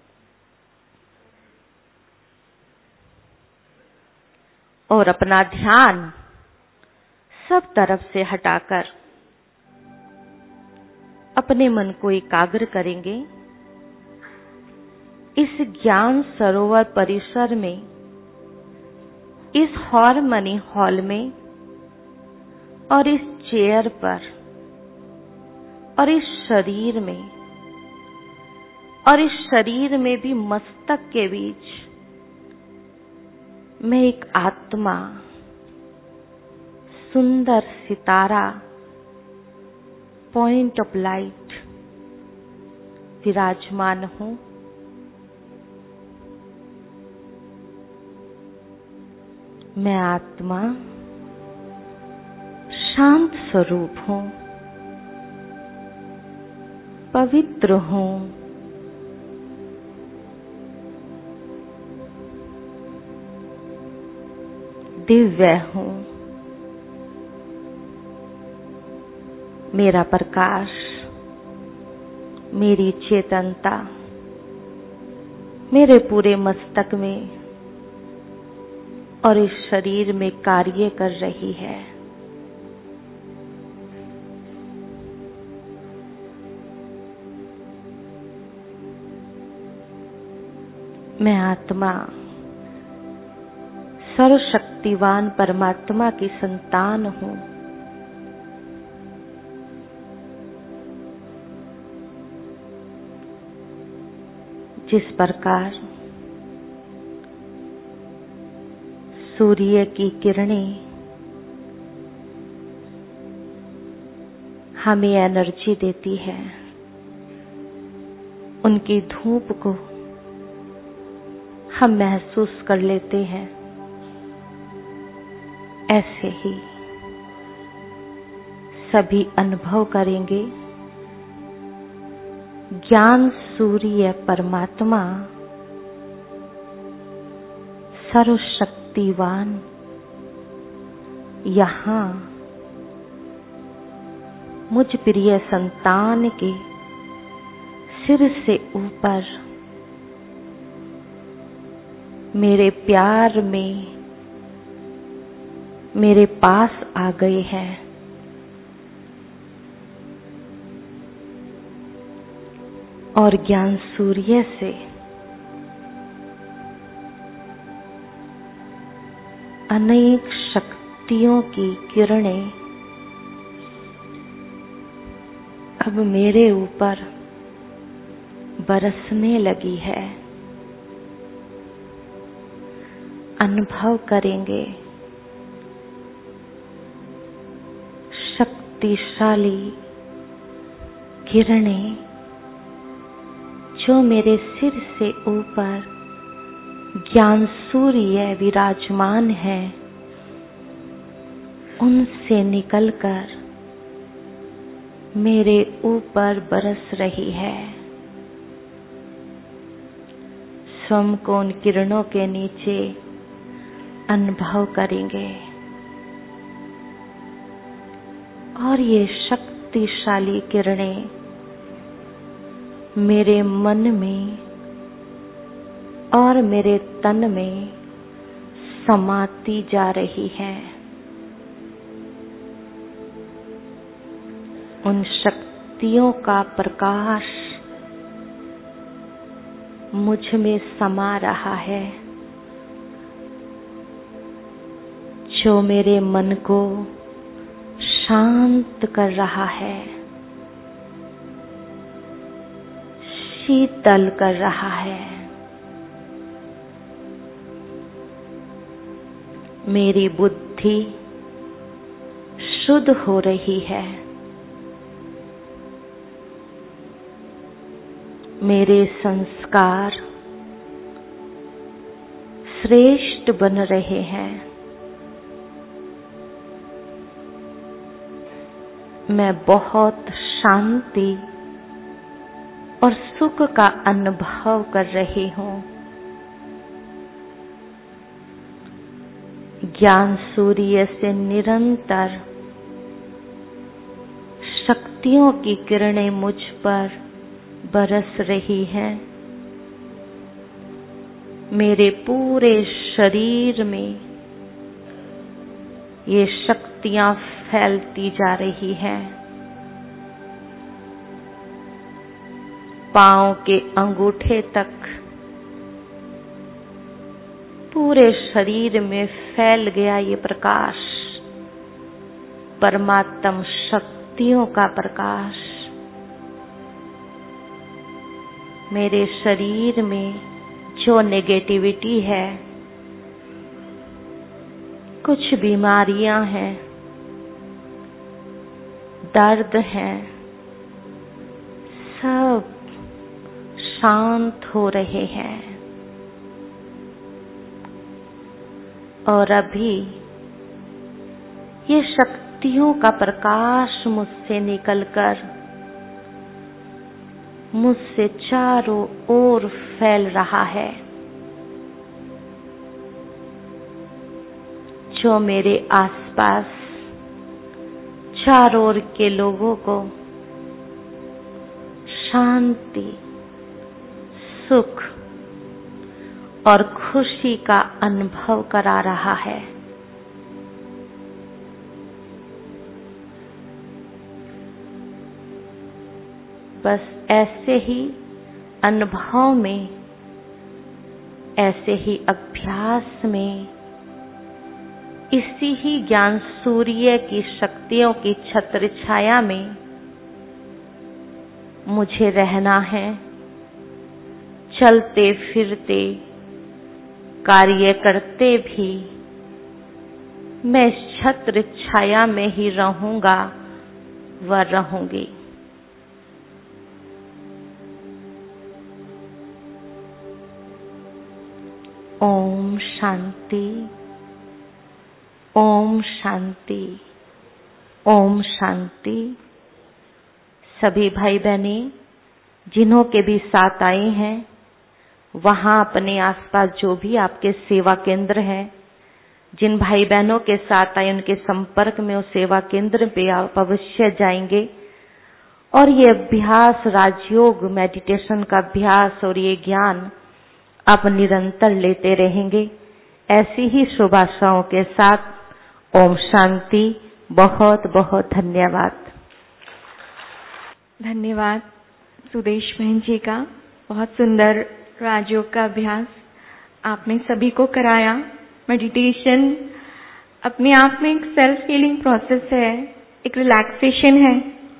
और अपना ध्यान सब तरफ से हटाकर अपने मन को एकाग्र करेंगे इस ज्ञान सरोवर परिसर में, इस हार्मनी हॉल में और इस चेयर पर और इस शरीर में, और इस शरीर में भी मस्तक के बीच मैं एक आत्मा, सुंदर सितारा, पॉइंट ऑफ लाइट विराजमान हूं। मैं आत्मा शांत स्वरूप हूं, पवित्र हूं, दिव्य हूं। मेरा प्रकाश, मेरी चेतनता मेरे पूरे मस्तक में और इस शरीर में कार्य कर रही है। मैं आत्मा सर्वशक्तिवान परमात्मा की संतान हूं। जिस प्रकार सूर्य की किरणें हमें एनर्जी देती है, उनकी धूप को हम महसूस कर लेते हैं, ऐसे ही सभी अनुभव करेंगे ज्ञान सूर्य परमात्मा सर्वशक्तिवान यहाँ मुझ प्रिय संतान के सिर से ऊपर मेरे प्यार में मेरे पास आ गए हैं। और ज्ञान सूर्य से अनेक शक्तियों की किरणें अब मेरे ऊपर बरसने लगी है। अनुभव करेंगे शक्तिशाली किरणें जो मेरे सिर से ऊपर ज्ञान सूर्य विराजमान है, उनसे निकलकर मेरे ऊपर बरस रही है। स्वयं को उन किरणों के नीचे अनुभव करेंगे और ये शक्तिशाली किरणें मेरे मन में और मेरे तन में समाती जा रही है। उन शक्तियों का प्रकाश मुझ में समा रहा है जो मेरे मन को शांत कर रहा है, शीतल कर रहा है। मेरी बुद्धि शुद्ध हो रही है। मेरे संस्कार श्रेष्ठ बन रहे हैं। मैं बहुत शांति और सुख का अनुभव कर रही हूँ। ज्ञान सूर्य से निरंतर शक्तियों की किरणें मुझ पर बरस रही हैं। मेरे पूरे शरीर में ये शक्तियां फैलती जा रही हैं। पांव के अंगूठे तक पूरे शरीर में फैल गया ये प्रकाश, परमात्म शक्तियों का प्रकाश। मेरे शरीर में जो नेगेटिविटी है, कुछ बीमारियां हैं, दर्द हैं, सब शांत हो रहे हैं। और अभी ये शक्तियों का प्रकाश मुझसे निकलकर मुझसे चारों ओर फैल रहा है, जो मेरे आसपास चारों ओर के लोगों को शांति, सुख और खुशी का अनुभव करा रहा है। बस ऐसे ही अनुभव में, ऐसे ही अभ्यास में, इसी ही ज्ञान सूर्य की शक्तियों की छत्र छाया में मुझे रहना है। चलते फिरते, कार्य करते भी मैं इस छत्र छाया में ही रहूंगा व रहूंगी। ओम शांति, ओम शांति, ओम शांति। सभी भाई बहनें जिन्हों के भी साथ आए हैं, वहां अपने आसपास जो भी आपके सेवा केंद्र हैं, जिन भाई बहनों के साथ आए उनके संपर्क में उस सेवा केंद्र पे आप अवश्य जाएंगे और ये अभ्यास, राजयोग मेडिटेशन का अभ्यास और ये ज्ञान आप निरंतर लेते रहेंगे। ऐसी ही शुभ आशाओं के साथ ओम शांति। बहुत बहुत धन्यवाद। धन्यवाद सुदेश बहन जी का। बहुत सुंदर राजयोग का अभ्यास आपने सभी को कराया। मेडिटेशन अपने आप में एक सेल्फ हीलिंग प्रोसेस है, एक रिलैक्सेशन है,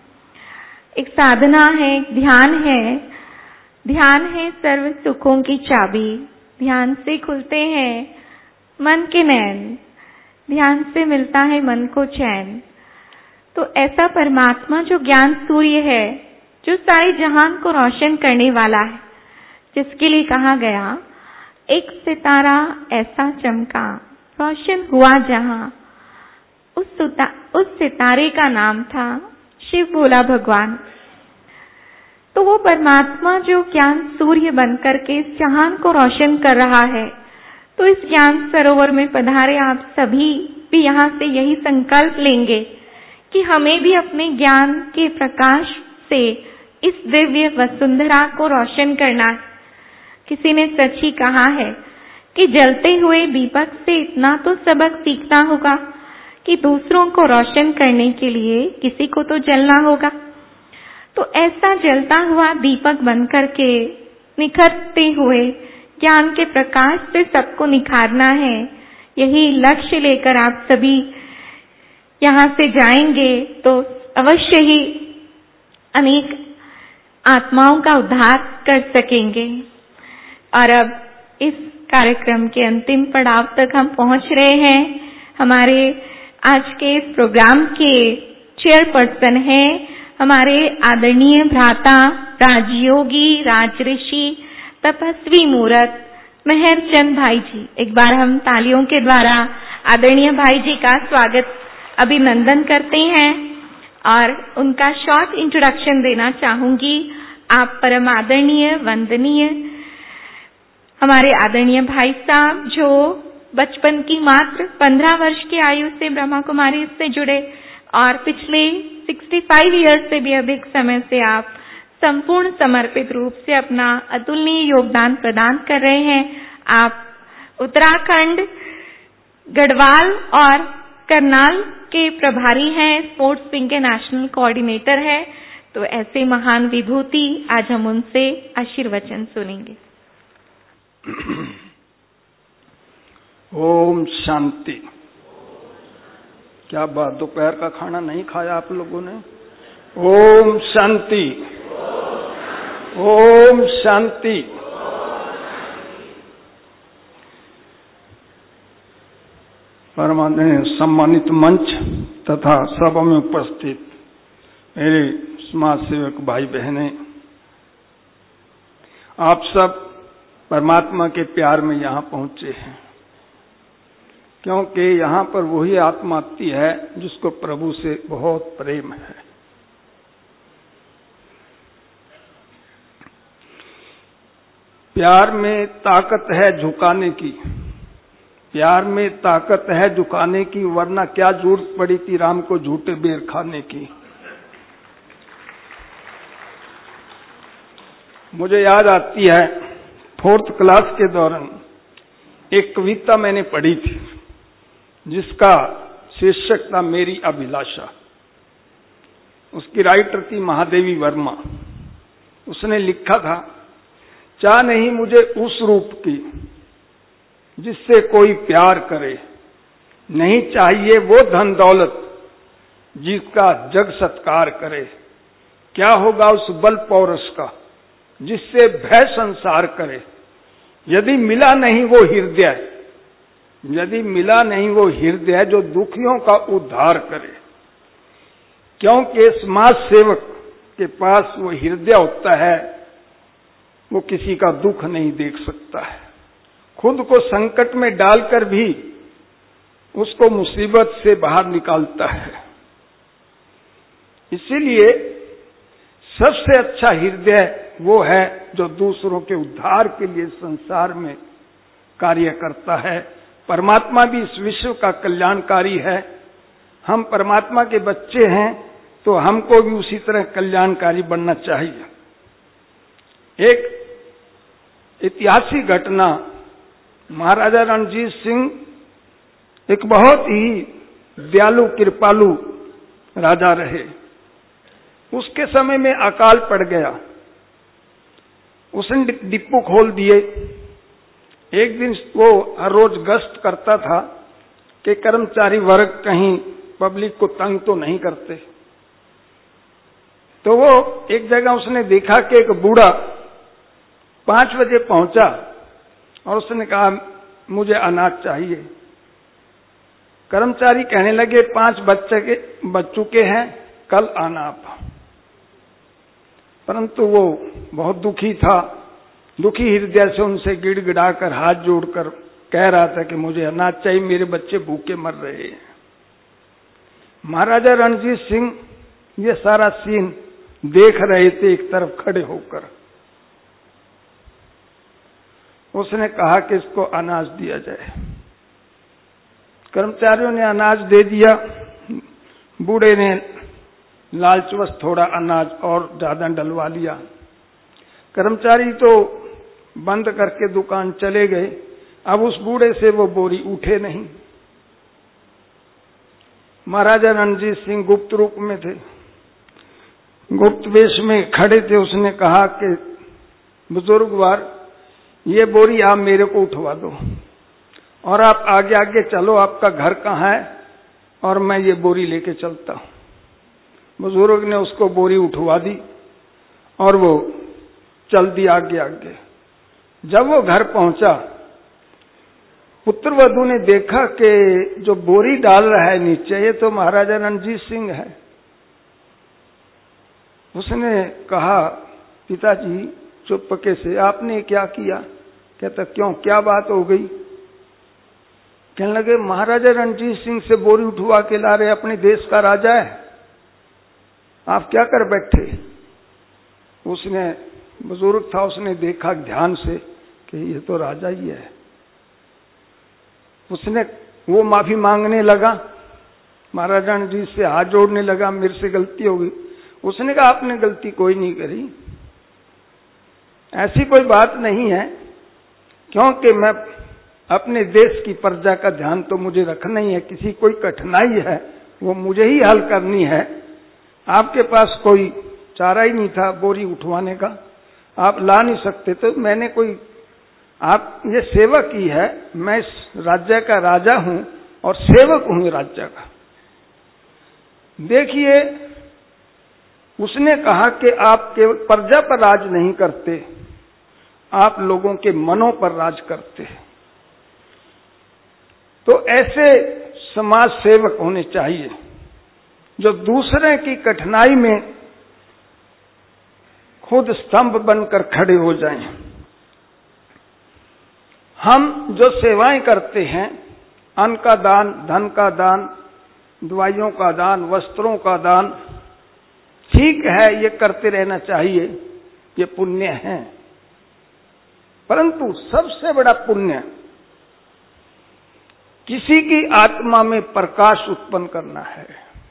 एक साधना है, एक ध्यान है। ध्यान है सर्व सुखों की चाबी। ध्यान से खुलते हैं मन के नैन, ध्यान से मिलता है मन को चैन। तो ऐसा परमात्मा जो ज्ञान सूर्य है, जो सारे जहान को रोशन करने वाला है, जिसके लिए कहा गया एक सितारा ऐसा चमका रोशन हुआ जहां, उस सुता, उस सितारे का नाम था शिव भोला भगवान। तो वो परमात्मा जो ज्ञान सूर्य बनकर के इस जहान को रोशन कर रहा है, तो इस ज्ञान सरोवर में पधारे आप सभी भी यहाँ से यही संकल्प लेंगे कि हमें भी अपने ज्ञान के प्रकाश से इस दिव्य वसुंधरा को रोशन करना है। किसी ने सच ही कहा है कि जलते हुए दीपक से इतना तो सबक सीखना होगा कि दूसरों को रोशन करने के लिए किसी को तो जलना होगा। तो ऐसा जलता हुआ दीपक बनकर के निखरते हुए ज्ञान के प्रकाश से सबको निखारना है। यही लक्ष्य लेकर आप सभी यहाँ से जाएंगे तो अवश्य ही अनेक आत्माओं का उद्धार कर सकेंगे। और अब इस कार्यक्रम के अंतिम पड़ाव तक हम पहुंच रहे हैं। हमारे आज के इस प्रोग्राम के चेयरपर्सन हैं हमारे आदरणीय भ्राता राजयोगी राजऋषि तपस्वी मूरत मेहरचंद भाई जी। एक बार हम तालियों के द्वारा आदरणीय भाई जी का स्वागत अभिनंदन करते हैं और उनका शॉर्ट इंट्रोडक्शन देना चाहूंगी। आप परम आदरणीय वंदनीय हमारे आदरणीय भाई साहब, जो बचपन की मात्र पंद्रह वर्ष की आयु से ब्रह्मा कुमारी से जुड़े और पिछले पैंसठ इयर्स से भी अधिक समय से आप संपूर्ण समर्पित रूप से अपना अतुलनीय योगदान प्रदान कर रहे हैं। आप उत्तराखंड गढ़वाल और करनाल के प्रभारी हैं, स्पोर्ट्स विंग के नेशनल कोऑर्डिनेटर है। तो ऐसे महान विभूति आज हम उनसे आशीर्वचन सुनेंगे। ओम शांति। क्या बात, दोपहर का खाना नहीं खाया आप लोगों ने? ओम शांति, ओम शांति। परमात्मा सम्मानित मंच तथा सभा में उपस्थित मेरे समाज सेवक भाई बहनें, आप सब परमात्मा के प्यार में यहाँ पहुंचे हैं, क्योंकि यहाँ पर वही आत्मा आती है जिसको प्रभु से बहुत प्रेम है। प्यार में ताकत है झुकाने की, प्यार में ताकत है झुकाने की, वरना क्या जरूरत पड़ी थी राम को झूठे बेर खाने की। मुझे याद आती है फोर्थ क्लास के दौरान एक कविता मैंने पढ़ी थी जिसका शीर्षक था मेरी अभिलाषा। उसकी राइटर थी महादेवी वर्मा। उसने लिखा था, चाह नहीं मुझे उस रूप की जिससे कोई प्यार करे, नहीं चाहिए वो धन दौलत जिसका जग सत्कार करे, क्या होगा उस बल पौरुष का जिससे भय संसार करे। यदि मिला नहीं वो हृदय, यदि मिला नहीं वो हृदय जो दुखियों का उद्धार करे, क्योंकि समाज सेवक के पास वो हृदय होता है, वो किसी का दुख नहीं देख सकता है, खुद को संकट में डालकर भी उसको मुसीबत से बाहर निकालता है। इसीलिए सबसे अच्छा हृदय वो है जो दूसरों के उद्धार के लिए संसार में कार्य करता है। परमात्मा भी इस विश्व का कल्याणकारी है। हम परमात्मा के बच्चे हैं तो हमको भी उसी तरह कल्याणकारी बनना चाहिए। एक ऐतिहासिक घटना, महाराजा रणजीत सिंह एक बहुत ही दयालु कृपालु राजा रहे। उसके समय में अकाल पड़ गया, उसने डिप्पू खोल दिए। एक दिन वो हर रोज गश्त करता था कि कर्मचारी वर्ग कहीं पब्लिक को तंग तो नहीं करते। तो वो एक जगह उसने देखा कि एक बूढ़ा पांच बजे पहुंचा और उसने कहा मुझे अनाज चाहिए। कर्मचारी कहने लगे पांच बच्चे के बज चुके हैं, कल आना आप। परंतु वो बहुत दुखी था, दुखी हृदय से उनसे गिड़गिड़ाकर हाथ जोड़कर कह रहा था कि मुझे अनाज चाहिए, मेरे बच्चे भूखे मर रहे हैं। महाराजा रणजीत सिंह ये सारा सीन देख रहे थे एक तरफ खड़े होकर। उसने कहा कि इसको अनाज दिया जाए। कर्मचारियों ने अनाज दे दिया। बूढ़े ने लालचवश थोड़ा अनाज और ज्यादा डलवा लिया। कर्मचारी तो बंद करके दुकान चले गए। अब उस बूढ़े से वो बोरी उठे नहीं। महाराजा रणजीत सिंह गुप्त रूप में थे, गुप्त वेश में खड़े थे। उसने कहा कि बुजुर्गवार, ये बोरी आप मेरे को उठवा दो और आप आगे आगे चलो, आपका घर कहाँ है और मैं ये बोरी लेके चलता हूं। बुजुर्ग ने उसको बोरी उठवा दी और वो चल दिया आगे आगे। जब वो घर पहुंचा, पुत्र वधू ने देखा कि जो बोरी डाल रहा है नीचे, ये तो महाराजा रणजीत सिंह है। उसने कहा, पिताजी चुपके से आपने क्या किया? कहता क्यों, क्या बात हो गई? कहने लगे महाराजा रणजीत सिंह से बोरी उठवा के ला रहे, अपने देश का राजा है, आप क्या कर बैठे? उसने, बुजुर्ग था, उसने देखा ध्यान से कि ये तो राजा ही है। उसने वो माफी मांगने लगा, महाराजा रणजीत से हाथ जोड़ने लगा, मेरे से गलती हो गई। उसने कहा आपने गलती कोई नहीं करी, ऐसी कोई बात नहीं है, क्योंकि मैं अपने देश की प्रजा का ध्यान तो मुझे रखना ही है। किसी कोई कठिनाई है वो मुझे ही हल करनी है। आपके पास कोई चारा ही नहीं था बोरी उठवाने का, आप ला नहीं सकते, तो मैंने कोई, आप ये सेवा की है। मैं इस राज्य का राजा हूं और सेवक हूं राज्य का। देखिए, उसने कहा कि आप केवल प्रजा पर राज नहीं करते, आप लोगों के मनों पर राज करते हैं। तो ऐसे समाज सेवक होने चाहिए जो दूसरे की कठिनाई में खुद स्तंभ बनकर खड़े हो जाएं। हम जो सेवाएं करते हैं, अन्न का दान, धन का दान, दवाइयों का दान, वस्त्रों का दान, ठीक है, ये करते रहना चाहिए, ये पुण्य है। परंतु सबसे बड़ा पुण्य किसी की आत्मा में प्रकाश उत्पन्न करना है।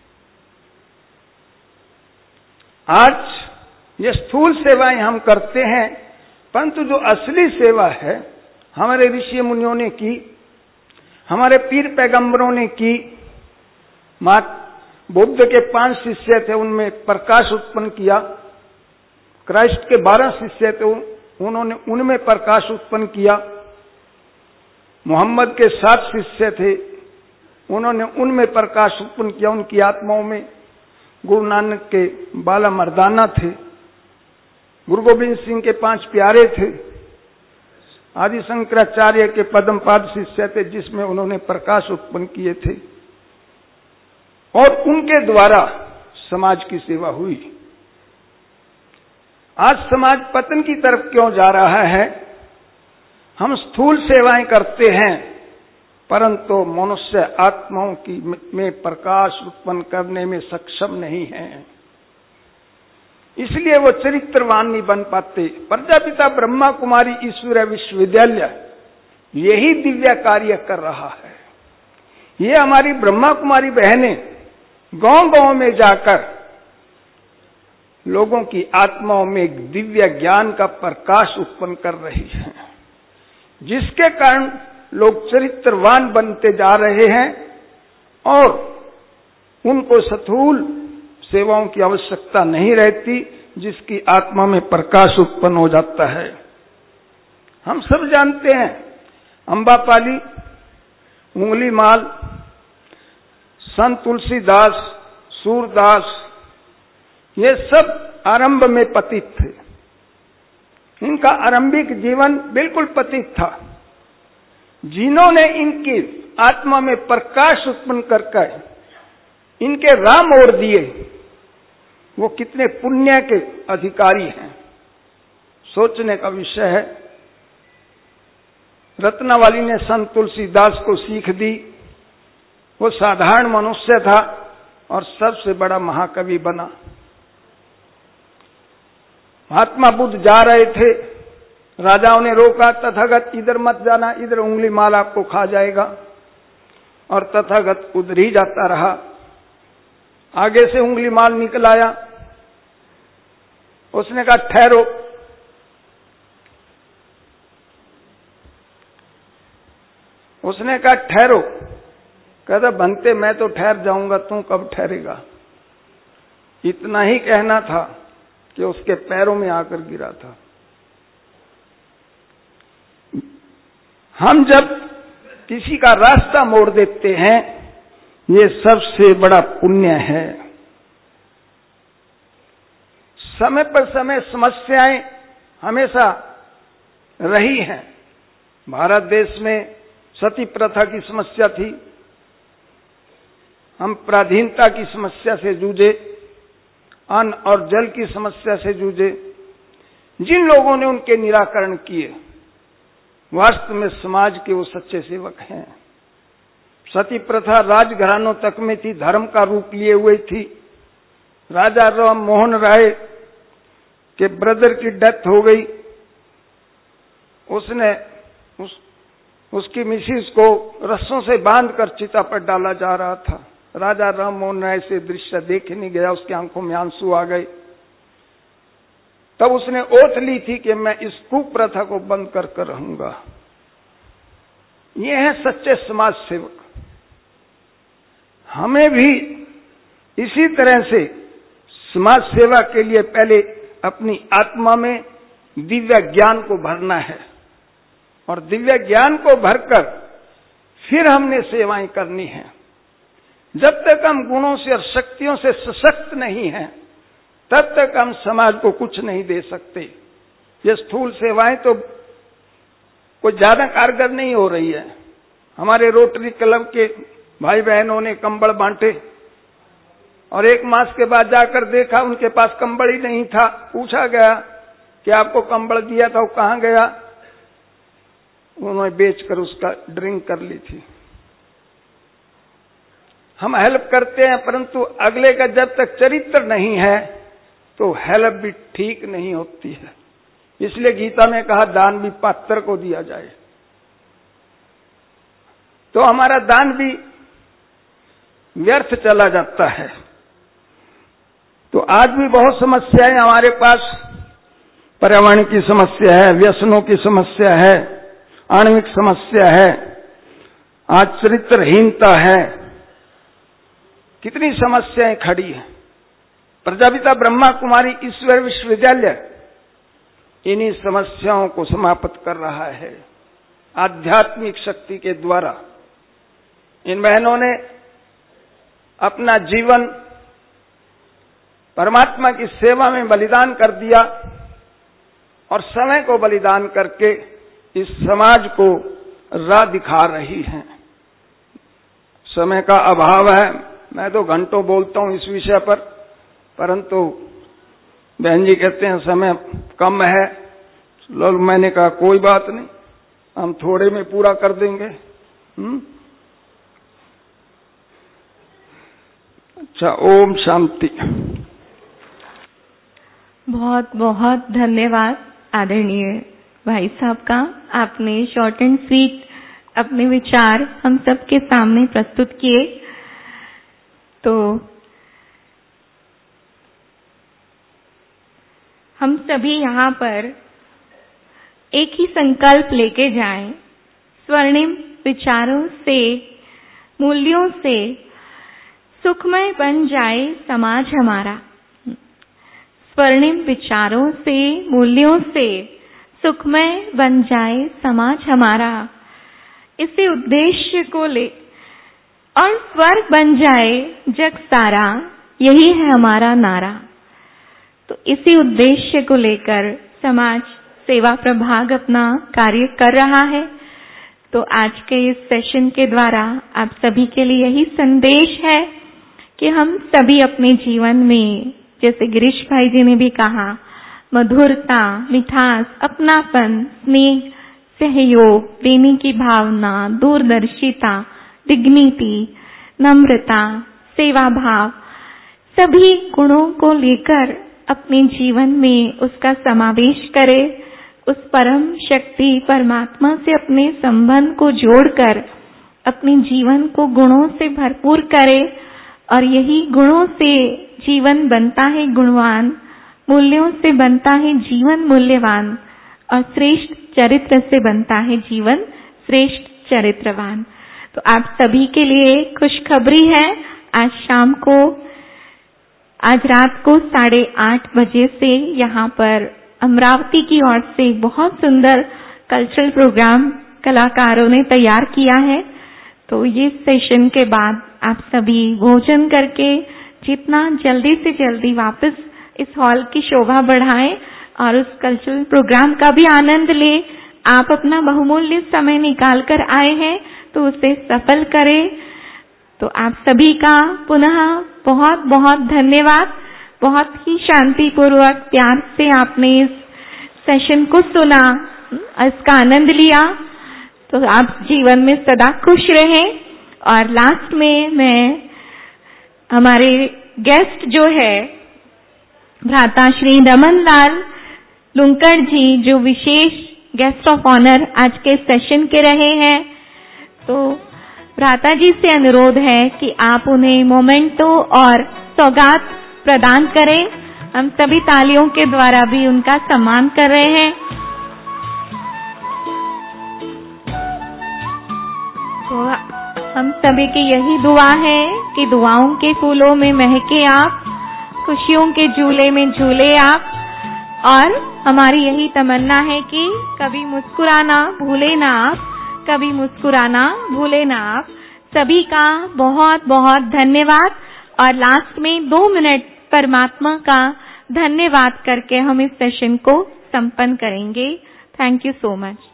आज ये स्थूल सेवाएं हम करते हैं, परंतु जो असली सेवा है हमारे ऋषि मुनियों ने की, हमारे पीर पैगंबरों ने की। मात बुद्ध के पांच शिष्य थे, उनमें प्रकाश उत्पन्न किया। क्राइस्ट के बारह शिष्य थे, उन्होंने उनमें प्रकाश उत्पन्न किया। मोहम्मद के सात शिष्य थे, उन्होंने उनमें प्रकाश उत्पन्न किया, उनकी आत्माओं में। गुरु नानक के बाला मर्दाना थे, गुरु गोविंद सिंह के पांच प्यारे थे, आदि शंकराचार्य के पद्म पाद शिष्य थे, जिसमें उन्होंने प्रकाश उत्पन्न किए थे, और उनके द्वारा समाज की सेवा हुई। आज समाज पतन की तरफ क्यों जा रहा है? हम स्थूल सेवाएं करते हैं, परंतु मनुष्य आत्माओं की में प्रकाश उत्पन्न करने में सक्षम नहीं है। इसलिए वो चरित्रवान नहीं बन पाते। प्रजापिता ब्रह्मा कुमारी ईश्वरीय विश्वविद्यालय यही दिव्य कार्य कर रहा है। ये हमारी ब्रह्मा कुमारी बहनें गांव गांव में जाकर लोगों की आत्माओं में एक दिव्य ज्ञान का प्रकाश उत्पन्न कर रही हैं, जिसके कारण लोग चरित्रवान बनते जा रहे हैं और उनको स्थूल सेवाओं की आवश्यकता नहीं रहती, जिसकी आत्मा में प्रकाश उत्पन्न हो जाता है। हम सब जानते हैं अम्बापाली, उंगली माल, संत तुलसीदास, सूरदास, ये सब आरंभ में पतित थे। इनका आरंभिक जीवन बिल्कुल पतित था। जिन्होंने इनकी आत्मा में प्रकाश उत्पन्न करके इनके राह मोड़ दिए, वो कितने पुण्य के अधिकारी हैं, सोचने का विषय है। रत्नावली ने संत तुलसीदास को सीख दी। वो साधारण मनुष्य था और सबसे बड़ा महाकवि बना। महात्मा बुद्ध जा रहे थे, राजाओं ने रोका, तथागत इधर मत जाना, इधर उंगली माल आपको खा जाएगा, और तथागत उधर ही जाता रहा। आगे से उंगली माल निकल आया, उसने कहा ठहरो। उसने कहा ठहरो। कहता बनते मैं तो ठहर जाऊंगा, तू कब ठहरेगा। इतना ही कहना था कि उसके पैरों में आकर गिरा था। हम जब किसी का रास्ता मोड़ देते हैं, ये सबसे बड़ा पुण्य है। समय पर समय समस्याएं हमेशा रही हैं। भारत देश में सती प्रथा की समस्या थी, हम पराधीनता की समस्या से जूझे, अन्न और जल की समस्या से जूझे। जिन लोगों ने उनके निराकरण किए, वास्तव में समाज के वो सच्चे सेवक हैं। सती प्रथा राजघरानों तक में थी, धर्म का रूप लिए हुए थी। राजा राम मोहन राय के ब्रदर की डेथ हो गई। उसने उस, उसकी मिसिस को रस्सों से बांधकर चिता पर डाला जा रहा था। राजा राम मोहन राय से दृश्य देख नहीं गया, उसकी आंखों में आंसू आ गए। तब उसने ओथ ली थी कि मैं इस कुप्रथा को बंद कर कर रहूंगा। ये है सच्चे समाज सेवक। हमें भी इसी तरह से समाज सेवा के लिए पहले अपनी आत्मा में दिव्य ज्ञान को भरना है, और दिव्य ज्ञान को भरकर फिर हमने सेवाएं करनी है। जब तक हम गुणों से और शक्तियों से सशक्त नहीं हैं, तब तक हम समाज को कुछ नहीं दे सकते। ये स्थूल सेवाएं तो कोई ज्यादा कारगर नहीं हो रही है। हमारे रोटरी क्लब के भाई बहनों ने कंबल बांटे, और एक मास के बाद जाकर देखा उनके पास कंबल ही नहीं था। पूछा गया कि आपको कंबल दिया था, वो कहां गया। उन्होंने बेचकर उसका ड्रिंक कर ली थी। हम हेल्प करते हैं, परंतु अगले का जब तक चरित्र नहीं है तो हेल्प भी ठीक नहीं होती है। इसलिए गीता में कहा दान भी पात्र को दिया जाए। तो हमारा दान भी व्यर्थ चला जाता है। तो आज भी बहुत समस्याएं हमारे पास, पर्यावरण की समस्या है, व्यसनों की समस्या है, आणविक समस्या है, आज चरित्रहीनता है, कितनी समस्याएं खड़ी हैं। प्रजापिता ब्रह्मा कुमारी ईश्वर विश्वविद्यालय इन्हीं समस्याओं को समाप्त कर रहा है आध्यात्मिक शक्ति के द्वारा। इन बहनों ने अपना जीवन परमात्मा की सेवा में बलिदान कर दिया, और समय को बलिदान करके इस समाज को राह दिखा रही हैं। समय का अभाव है, मैं तो घंटों बोलता हूं इस विषय पर, परंतु बहन जी कहते हैं समय कम है। लोग, मैंने कहा कोई बात नहीं, हम थोड़े में पूरा कर देंगे। हुँ? अच्छा, ओम शांति। बहुत बहुत धन्यवाद आदरणीय भाई साहब का। आपने शॉर्ट एंड स्वीट अपने विचार हम सबके सामने प्रस्तुत किए। तो हम सभी यहाँ पर एक ही संकल्प लेके जाएं, स्वर्णिम विचारों से, मूल्यों से सुखमय बन जाए समाज हमारा। स्वर्णिम विचारों से, मूल्यों से सुखमय बन जाए समाज हमारा, इसी उद्देश्य को ले और स्वर्ग बन जाए जग सारा, यही है हमारा नारा। तो इसी उद्देश्य को लेकर समाज सेवा प्रभाग अपना कार्य कर रहा है। तो आज के इस सेशन के द्वारा आप सभी के लिए यही संदेश है कि हम सभी अपने जीवन में, जैसे गिरीश भाई जी ने भी कहा, मधुरता, मिठास, अपनापन, स्नेह, सहयोग, देने की भावना, दूरदर्शिता, डिग्निटी, नम्रता, सेवा भाव, सभी गुणों को लेकर अपने जीवन में उसका समावेश करे। उस परम शक्ति परमात्मा से अपने संबंध को जोड़कर अपने जीवन को गुणों से भरपूर करे और यही गुणों से जीवन बनता है गुणवान, मूल्यों से बनता है जीवन मूल्यवान और श्रेष्ठ चरित्र से बनता है जीवन श्रेष्ठ चरित्रवान। तो आप सभी के लिए खुशखबरी है, आज शाम को, आज रात को साढ़े आठ बजे से यहाँ पर अमरावती की ओर से बहुत सुंदर कल्चरल प्रोग्राम कलाकारों ने तैयार किया है। तो ये सेशन के बाद आप सभी भोजन करके जितना जल्दी से जल्दी वापस इस हॉल की शोभा बढ़ाएं और उस कल्चरल प्रोग्राम का भी आनंद ले। आप अपना बहुमूल्य समय निकाल कर आए हैं तो उसे सफल करें। तो आप सभी का पुनः बहुत बहुत धन्यवाद। बहुत ही शांतिपूर्वक प्यार से आपने इस सेशन को सुना, इसका आनंद लिया। तो आप जीवन में सदा खुश रहें। और लास्ट में मैं हमारे गेस्ट जो है भ्राता श्री रमन लाल लुंकड़ जी, जो विशेष गेस्ट ऑफ ऑनर आज के सेशन के रहे हैं, तो भ्राता जी से अनुरोध है कि आप उन्हें मोमेंटो और सौगात प्रदान करें। हम सभी तालियों के द्वारा भी उनका सम्मान कर रहे हैं। तो हम सभी की यही दुआ है कि दुआओं के फूलों में महके आप, खुशियों के झूले में झूले आप, और हमारी यही तमन्ना है कि कभी मुस्कुराना भूले ना आप, कभी मुस्कुराना भूले ना आप। सभी का बहुत बहुत धन्यवाद। और लास्ट में दो मिनट परमात्मा का धन्यवाद करके हम इस सेशन को संपन्न करेंगे। Thank you so much.